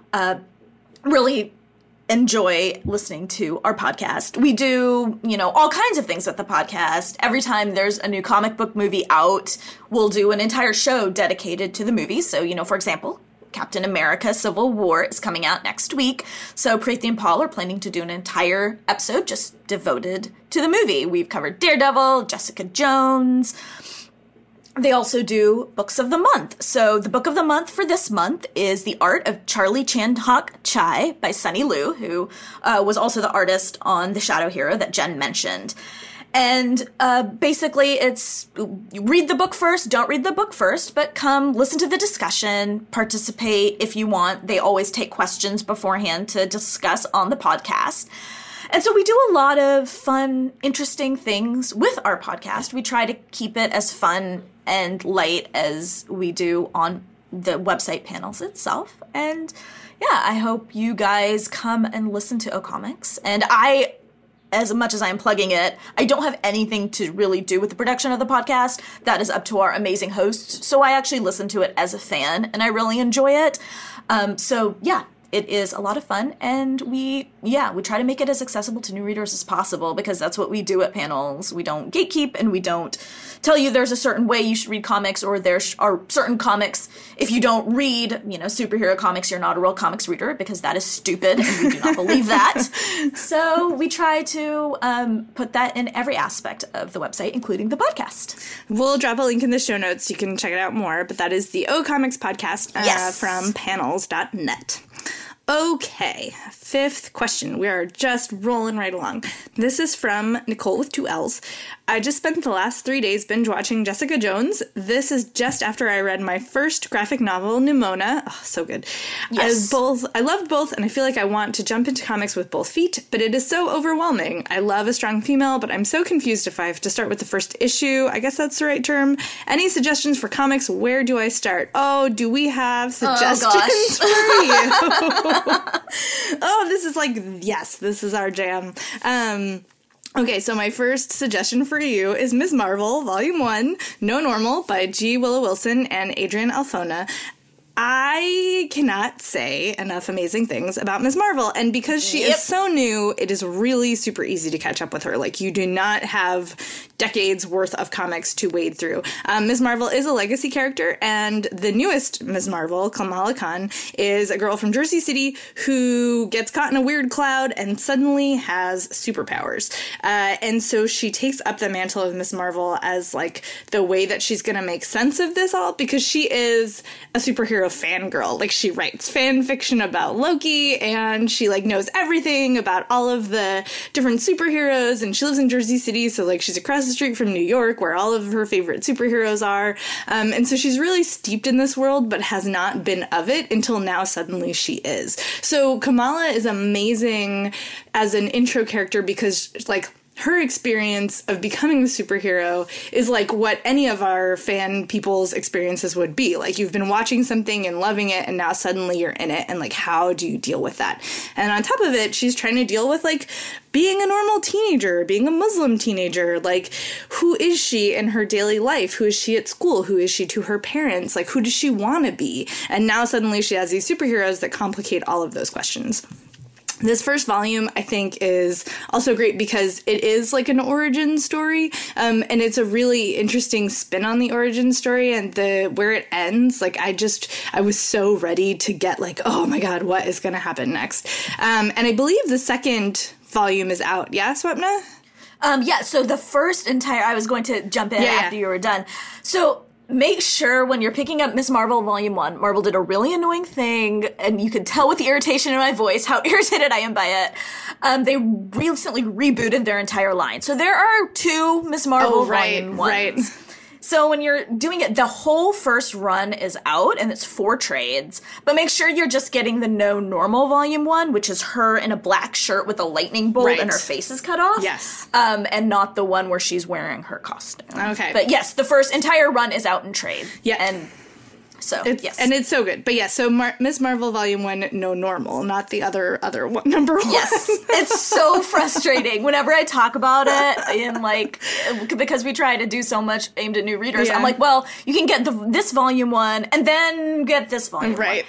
really enjoy listening to our podcast. We do, all kinds of things with the podcast. Every time there's a new comic book movie out, we'll do an entire show dedicated to the movie. So, for example, Captain America Civil War is coming out next week. So Preeti and Paul are planning to do an entire episode just devoted to the movie. We've covered Daredevil, Jessica Jones. They also do Books of the Month. So the book of the month for this month is The Art of Charlie Chan-hok Chai by Sunny Liu, who was also the artist on The Shadow Hero that Jen mentioned. And basically it's read the book first, don't read the book first, but come listen to the discussion, participate if you want. They always take questions beforehand to discuss on the podcast. And so we do a lot of fun, interesting things with our podcast. We try to keep it as fun and light as we do on the website Panels itself. And yeah, I hope you guys come and listen to O Comics. And as much as I'm plugging it, I don't have anything to really do with the production of the podcast. That is up to our amazing hosts. So I actually listen to it as a fan, and I really enjoy it. So yeah, it is a lot of fun, and we try to make it as accessible to new readers as possible, because that's what we do at Panels. We don't gatekeep, and we don't tell you there's a certain way you should read comics, or there are certain comics, if you don't read, superhero comics, you're not a real comics reader, because that is stupid, and we do not believe that. So we try to put that in every aspect of the website, including the podcast. We'll drop a link in the show notes. You can check it out more, but that is the O Comics podcast from panels.net. Okay, fifth question. We are just rolling right along. This is from Nicole with 2 L's. I just spent the last 3 days binge watching Jessica Jones. This is just after I read my first graphic novel, Nimona. Oh, so good. Yes. I loved both, and I feel like I want to jump into comics with both feet, but it is so overwhelming. I love a strong female, but I'm so confused if I have to start with the first issue. I guess that's the right term. Any suggestions for comics? Where do I start? Oh, do we have suggestions for you? Oh, this is like, yes, this is our jam. Okay, so my first suggestion for you is Ms. Marvel, Volume 1, No Normal by G. Willow Wilson and Adrian Alphona. I cannot say enough amazing things about Ms. Marvel, and because she is so new, it is really super easy to catch up with her. Like, you do not have decades worth of comics to wade through. Ms. Marvel is a legacy character, and the newest Ms. Marvel, Kamala Khan, is a girl from Jersey City who gets caught in a weird cloud and suddenly has superpowers. And so she takes up the mantle of Ms. Marvel as, like, the way that she's going to make sense of this all, because she is a superhero fangirl. Like, she writes fan fiction about Loki, and she, like, knows everything about all of the different superheroes, and she lives in Jersey City, so, like, she's across the street from New York, where all of her favorite superheroes are, and so she's really steeped in this world, but has not been of it until now suddenly she is. So Kamala is amazing as an intro character because, like, her experience of becoming the superhero is like what any of our fan people's experiences would be. Like, you've been watching something and loving it, and now suddenly you're in it, and, like, how do you deal with that? And on top of it, she's trying to deal with, like, being a normal teenager, being a Muslim teenager. Like, who is she in her daily life? Who is she at school? Who is she to her parents? Like, who does she want to be? And now suddenly she has these superheroes that complicate all of those questions. This first volume, I think, is also great because it is like an origin story, and it's a really interesting spin on the origin story, and where it ends, like, I was so ready to get, like, oh my god, what is going to happen next? And I believe the second volume is out. Yeah, Swapna? Yeah, so the first entire, I was going to jump in after you were done. So make sure when you're picking up Ms. Marvel Volume 1, Marvel did a really annoying thing, and you could tell with the irritation in my voice how irritated I am by it. They recently rebooted their entire line. So there are 2 Ms. Marvel Volume 1s. Right. So when you're doing it, the whole first run is out, and it's 4 trades. But make sure you're just getting the No Normal Volume 1, which is her in a black shirt with a lightning bolt and her face is cut off. Yes. And not the one where she's wearing her costume. Okay. But yes, the first entire run is out in trade. Yeah. And so, yes. And it's so good. But yes, so Ms. Marvel Volume 1, No Normal, not the other one, number 1. Yes. It's so frustrating whenever I talk about it in, like, because we try to do so much aimed at new readers. Yeah. I'm like, well, you can get this Volume 1 and then get this Volume 1.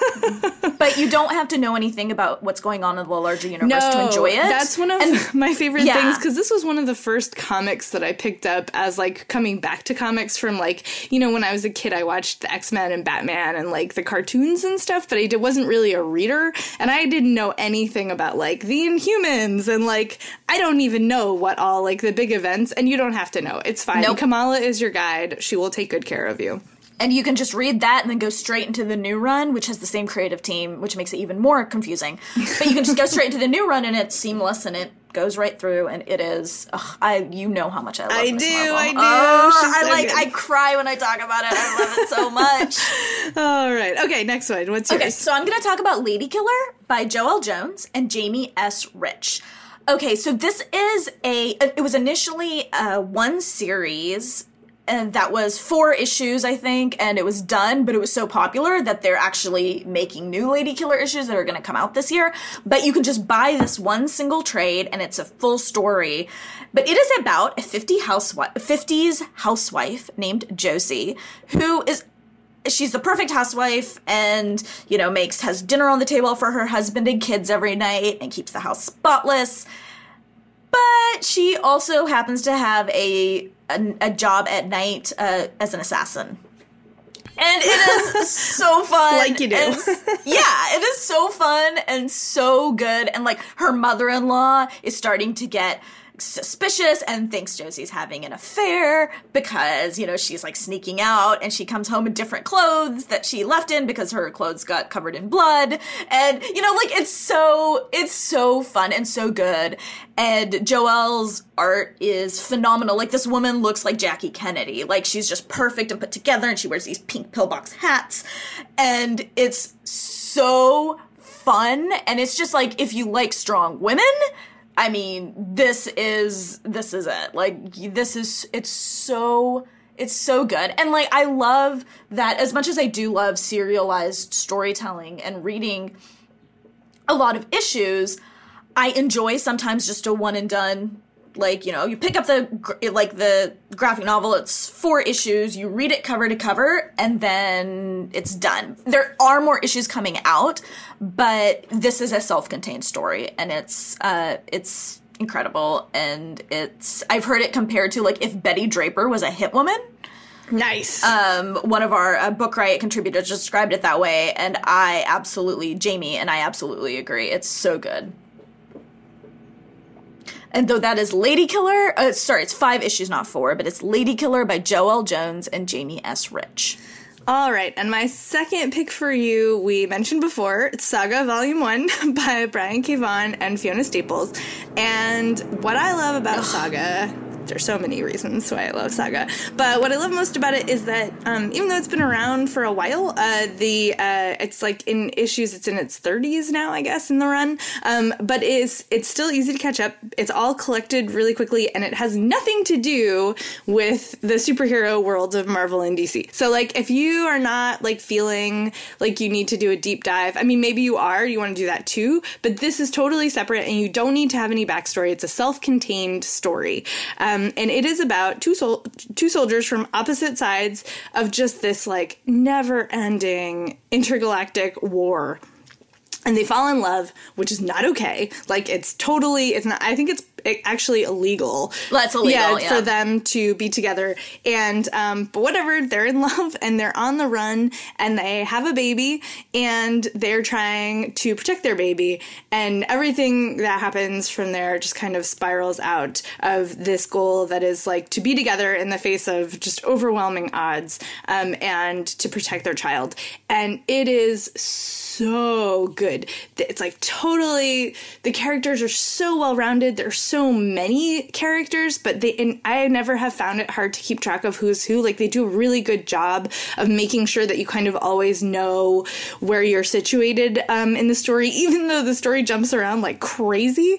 But you don't have to know anything about what's going on in the larger universe to enjoy it. That's one of my favorite things, because this was one of the first comics that I picked up as, like, coming back to comics from, like, you know, when I was a kid, I watched the X-Men and Batman and, like, the cartoons and stuff, but I wasn't really a reader, and I didn't know anything about, like, the Inhumans, and, like, I don't even know what all, like, the big events, and you don't have to know. It's fine. Nope. Kamala is your guide. She will take good care of you. And you can just read that and then go straight into the new run, which has the same creative team, which makes it even more confusing. But you can just go straight into the new run, and it's seamless, and it goes right through, and it is. You know how much I love Ms. Marvel. I do. I cry when I talk about it. I love it so much. All right. Okay. Next one. What's yours? Okay. So I'm going to talk about Lady Killer by Joelle Jones and Jamie S. Rich. Okay. So this is it was initially one series. And that was 4 issues, I think, and it was done, but it was so popular that they're actually making new Lady Killer issues that are going to come out this year. But you can just buy this one single trade, and it's a full story. But it is about a 50s housewife named Josie, she's the perfect housewife and, you know, has dinner on the table for her husband and kids every night and keeps the house spotless. But she also happens to have a job at night as an assassin. And it is so fun. Like you do. Yeah, it is so fun and so good. And, like, her mother-in-law is starting to get suspicious and thinks Josie's having an affair because, you know, she's, like, sneaking out, and she comes home in different clothes that she left in because her clothes got covered in blood. And, you know, like, it's so fun and so good. And Joelle's art is phenomenal. Like, this woman looks like Jackie Kennedy. Like, she's just perfect and put together, and she wears these pink pillbox hats. And it's so fun. And it's just, like, if you like strong women, I mean, this is it. Like, it's so good. And, like, I love that as much as I do love serialized storytelling and reading a lot of issues, I enjoy sometimes just a one and done. Like, you know, you pick up the graphic novel, it's 4 issues, you read it cover to cover, and then it's done. There are more issues coming out, but this is a self-contained story, and it's incredible, and I've heard it compared to, like, if Betty Draper was a hit woman. Nice. One of our Book Riot contributors described it that way, and Jamie and I absolutely agree. It's so good. And though that is Lady Killer, it's 5 issues, not 4, but it's Lady Killer by Joelle Jones and Jamie S. Rich. All right, and my second pick for you, we mentioned before, it's Saga Volume 1 by Brian K. Vaughan and Fiona Staples. And what I love about Saga, there's so many reasons why I love Saga, but what I love most about it is that even though it's been around for a while, it's like in issues, it's in its 30s now, I guess, in the run, but it's still easy to catch up. It's all collected really quickly, and it has nothing to do with the superhero worlds of Marvel and DC. So, like, if you are not, like, feeling like you need to do a deep dive, I mean, maybe you want to do that too, but this is totally separate, and you don't need to have any backstory. It's a self-contained story. And it is about two soldiers from opposite sides of just this, like, never-ending intergalactic war. And they fall in love, which is not okay. Like, it's not, I think it's actually illegal. That's illegal, yeah. For them to be together. And, but whatever, they're in love and they're on the run and they have a baby and they're trying to protect their baby. And everything that happens from there just kind of spirals out of this goal that is, like, to be together in the face of just overwhelming odds, and to protect their child. And it is so good. It's like totally, the characters are so well-rounded. There's so many characters, but I never have found it hard to keep track of who's who. Like, they do a really good job of making sure that you kind of always know where you're situated in the story, even though the story jumps around like crazy.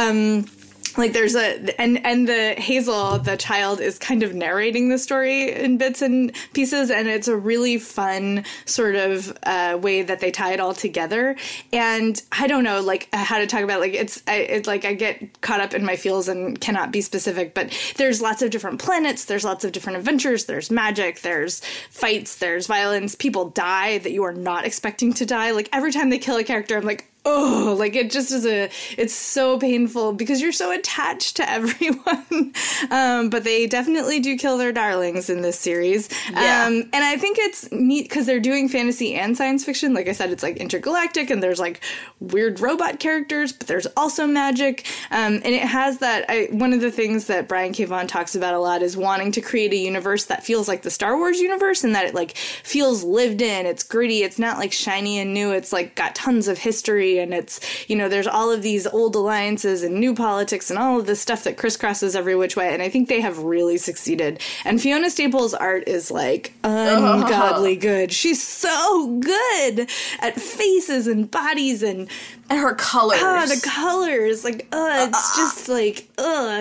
Like, there's and the Hazel, the child, is kind of narrating the story in bits and pieces, and it's a really fun sort of way that they tie it all together. And I don't know, like, how to talk about it. Like, I get caught up in my feels and cannot be specific, but there's lots of different planets, there's lots of different adventures, there's magic, there's fights, there's violence, people die that you are not expecting to die. Like, every time they kill a character, I'm like, oh, like, it just is it's so painful because you're so attached to everyone. But they definitely do kill their darlings in this series. Yeah. And I think it's neat because they're doing fantasy and science fiction. Like I said, it's like intergalactic and there's like weird robot characters, but there's also magic. And it has one of the things that Brian K. Vaughan talks about a lot is wanting to create a universe that feels like the Star Wars universe and that it, like, feels lived in. It's gritty. It's not, like, shiny and new. It's, like, got tons of history. And it's, you know, there's all of these old alliances and new politics and all of this stuff that crisscrosses every which way. And I think they have really succeeded. And Fiona Staples' art is, like, ungodly good. She's so good at faces and bodies and her colors. The colors. Like, it's just like,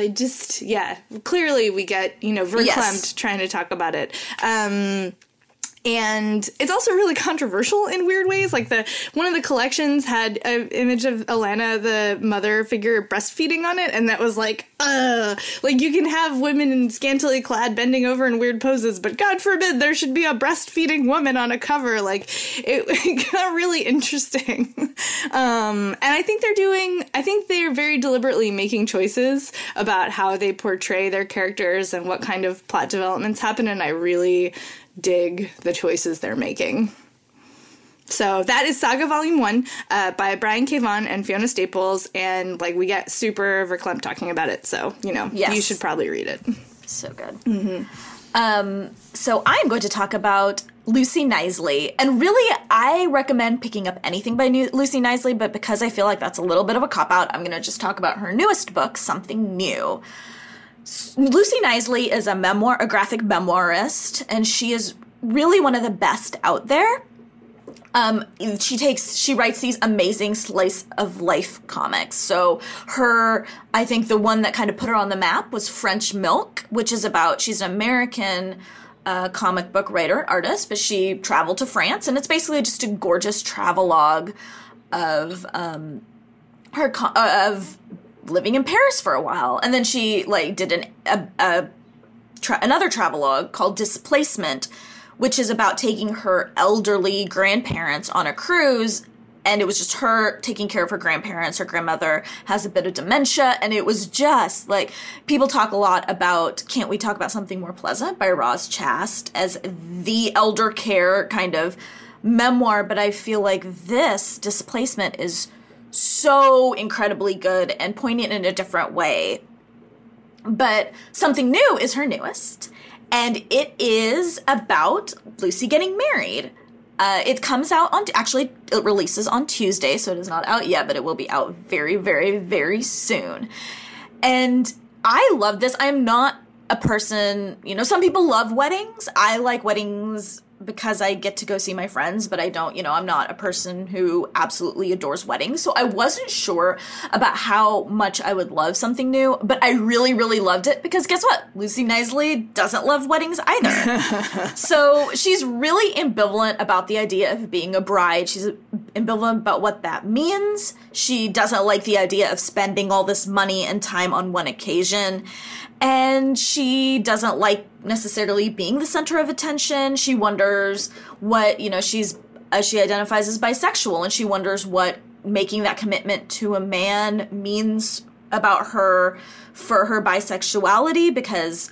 yeah. Clearly we get, you know, verklempt trying to talk about it. And it's also really controversial in weird ways. Like, one of the collections had an image of Alana, the mother figure, breastfeeding on it, and that was like, you can have women in scantily clad bending over in weird poses, but God forbid there should be a breastfeeding woman on a cover. Like, it got really interesting. And I think they're very deliberately making choices about how they portray their characters and what kind of plot developments happen, and I really dig the choices they're making. So that is Saga Volume 1 by Brian K. Vaughan and Fiona Staples, and, like, we get super verklempt talking about it, so, you know, you should probably read it. So good. Mm-hmm. So I'm going to talk about Lucy Knisley, and really I recommend picking up anything by Lucy Knisley, but because I feel like that's a little bit of a cop-out, I'm going to just talk about her newest book, Something New. Lucy Knisley is a graphic memoirist, and she is really one of the best out there. She writes these amazing slice of life comics. So I think the one that kind of put her on the map was French Milk, which is she's an American comic book writer and artist, but she traveled to France, and it's basically just a gorgeous travelogue of of living in Paris for a while, and then she like did another travelogue called Displacement, which is about taking her elderly grandparents on a cruise. And it was just her taking care of her grandparents. Her grandmother has a bit of dementia. And it was just like, people talk a lot about Can't We Talk About Something More Pleasant by Roz Chast as the elder care kind of memoir. But I feel like this Displacement is so incredibly good and poignant in a different way. But Something New is her newest. And it is about Lucy getting married. It comes out it releases on Tuesday, so it is not out yet, but it will be out very, very, very soon. And I love this. I'm not a person, some people love weddings. I like weddings because I get to go see my friends, but I don't, I'm not a person who absolutely adores weddings. So I wasn't sure about how much I would love Something New, but I really, really loved it because guess what? Lucy Knisley doesn't love weddings either. So she's really ambivalent about the idea of being a bride. She's ambivalent about what that means. She doesn't like the idea of spending all this money and time on one occasion. And she doesn't like necessarily being the center of attention. She wonders what, she identifies as bisexual, and she wonders what making that commitment to a man means about her for her bisexuality, because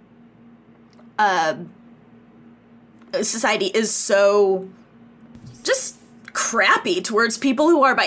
society is so just crappy towards people who are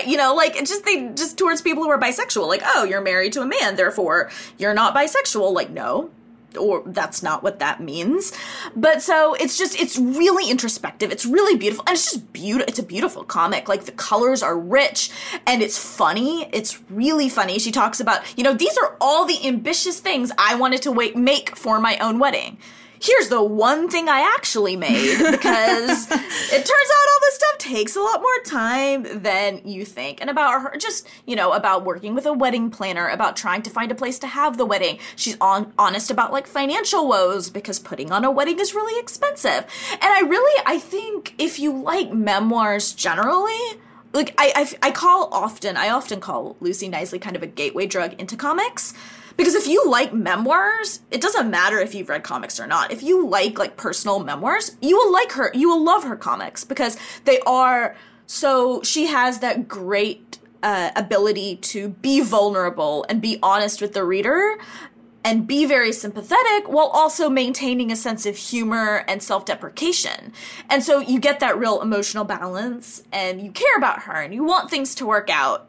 just towards people who are bisexual. Like, oh, you're married to a man, therefore you're not bisexual. Like, no, or that's not what that means. But so it's really introspective. It's really beautiful. And it's just beautiful. It's a beautiful comic. Like, the colors are rich and it's funny. It's really funny. She talks about, these are all the ambitious things I wanted to make for my own wedding. Here's the one thing I actually made, because it turns out all this stuff takes a lot more time than you think. And about her, just, about working with a wedding planner, about trying to find a place to have the wedding. She's honest about, like, financial woes, because putting on a wedding is really expensive. And I think if you like memoirs generally, like, I often call Lucy Knisley kind of a gateway drug into comics. Because if you like memoirs, it doesn't matter if you've read comics or not. If you like personal memoirs, you will like her. You will love her comics because they are so. She has that great ability to be vulnerable and be honest with the reader and be very sympathetic while also maintaining a sense of humor and self-deprecation. And so you get that real emotional balance, and you care about her and you want things to work out.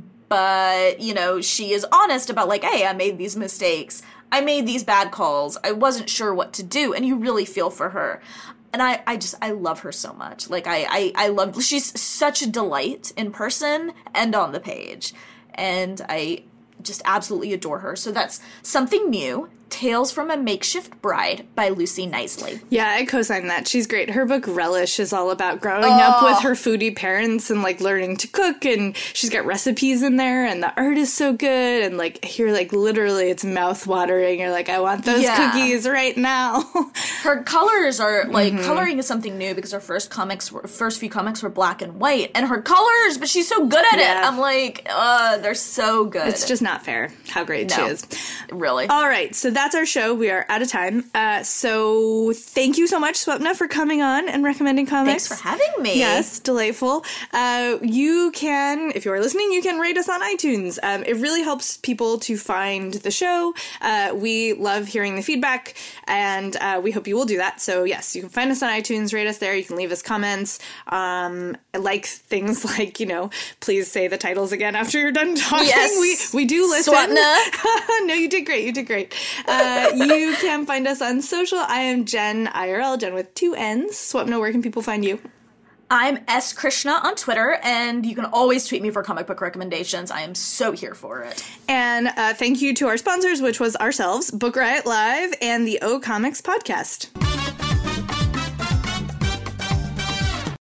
But, she is honest about, like, hey, I made these mistakes. I made these bad calls. I wasn't sure what to do. And you really feel for her. And I love her so much. Like, I love, she's such a delight in person and on the page. And I just absolutely adore her. So that's Something New, Tales from a Makeshift Bride by Lucy Knisley. Yeah, I co-sign that. She's great. Her book Relish is all about growing up with her foodie parents and, like, learning to cook, and she's got recipes in there, and the art is so good, and, like, you're, like, literally, it's mouth-watering. You're like, I want those cookies right now. Her colors are, like, coloring is something new, because her first few comics were black and white, and her colors, but she's so good at it. I'm like, they're so good. It's just not fair how great she is. Really. All right, so that's our show. We are out of time. So thank you so much, Swapna, for coming on and recommending comics. Thanks for having me. Yes, delightful. You can, if you are listening, you can rate us on iTunes. It really helps people to find the show. We love hearing the feedback, and we hope you will do that. So yes, you can find us on iTunes, rate us there. You can leave us comments. Like things like, please say the titles again after you're done talking. Yes. We do listen. Swapna. No, you did great. You did great. You can find us on social. I am Jen IRL, Jen with 2 N's. Swapna, where can people find you? I'm S. Krishna on Twitter, and you can always tweet me for comic book recommendations. I am so here for it. And thank you to our sponsors, which was ourselves, Book Riot Live, and the O Comics Podcast.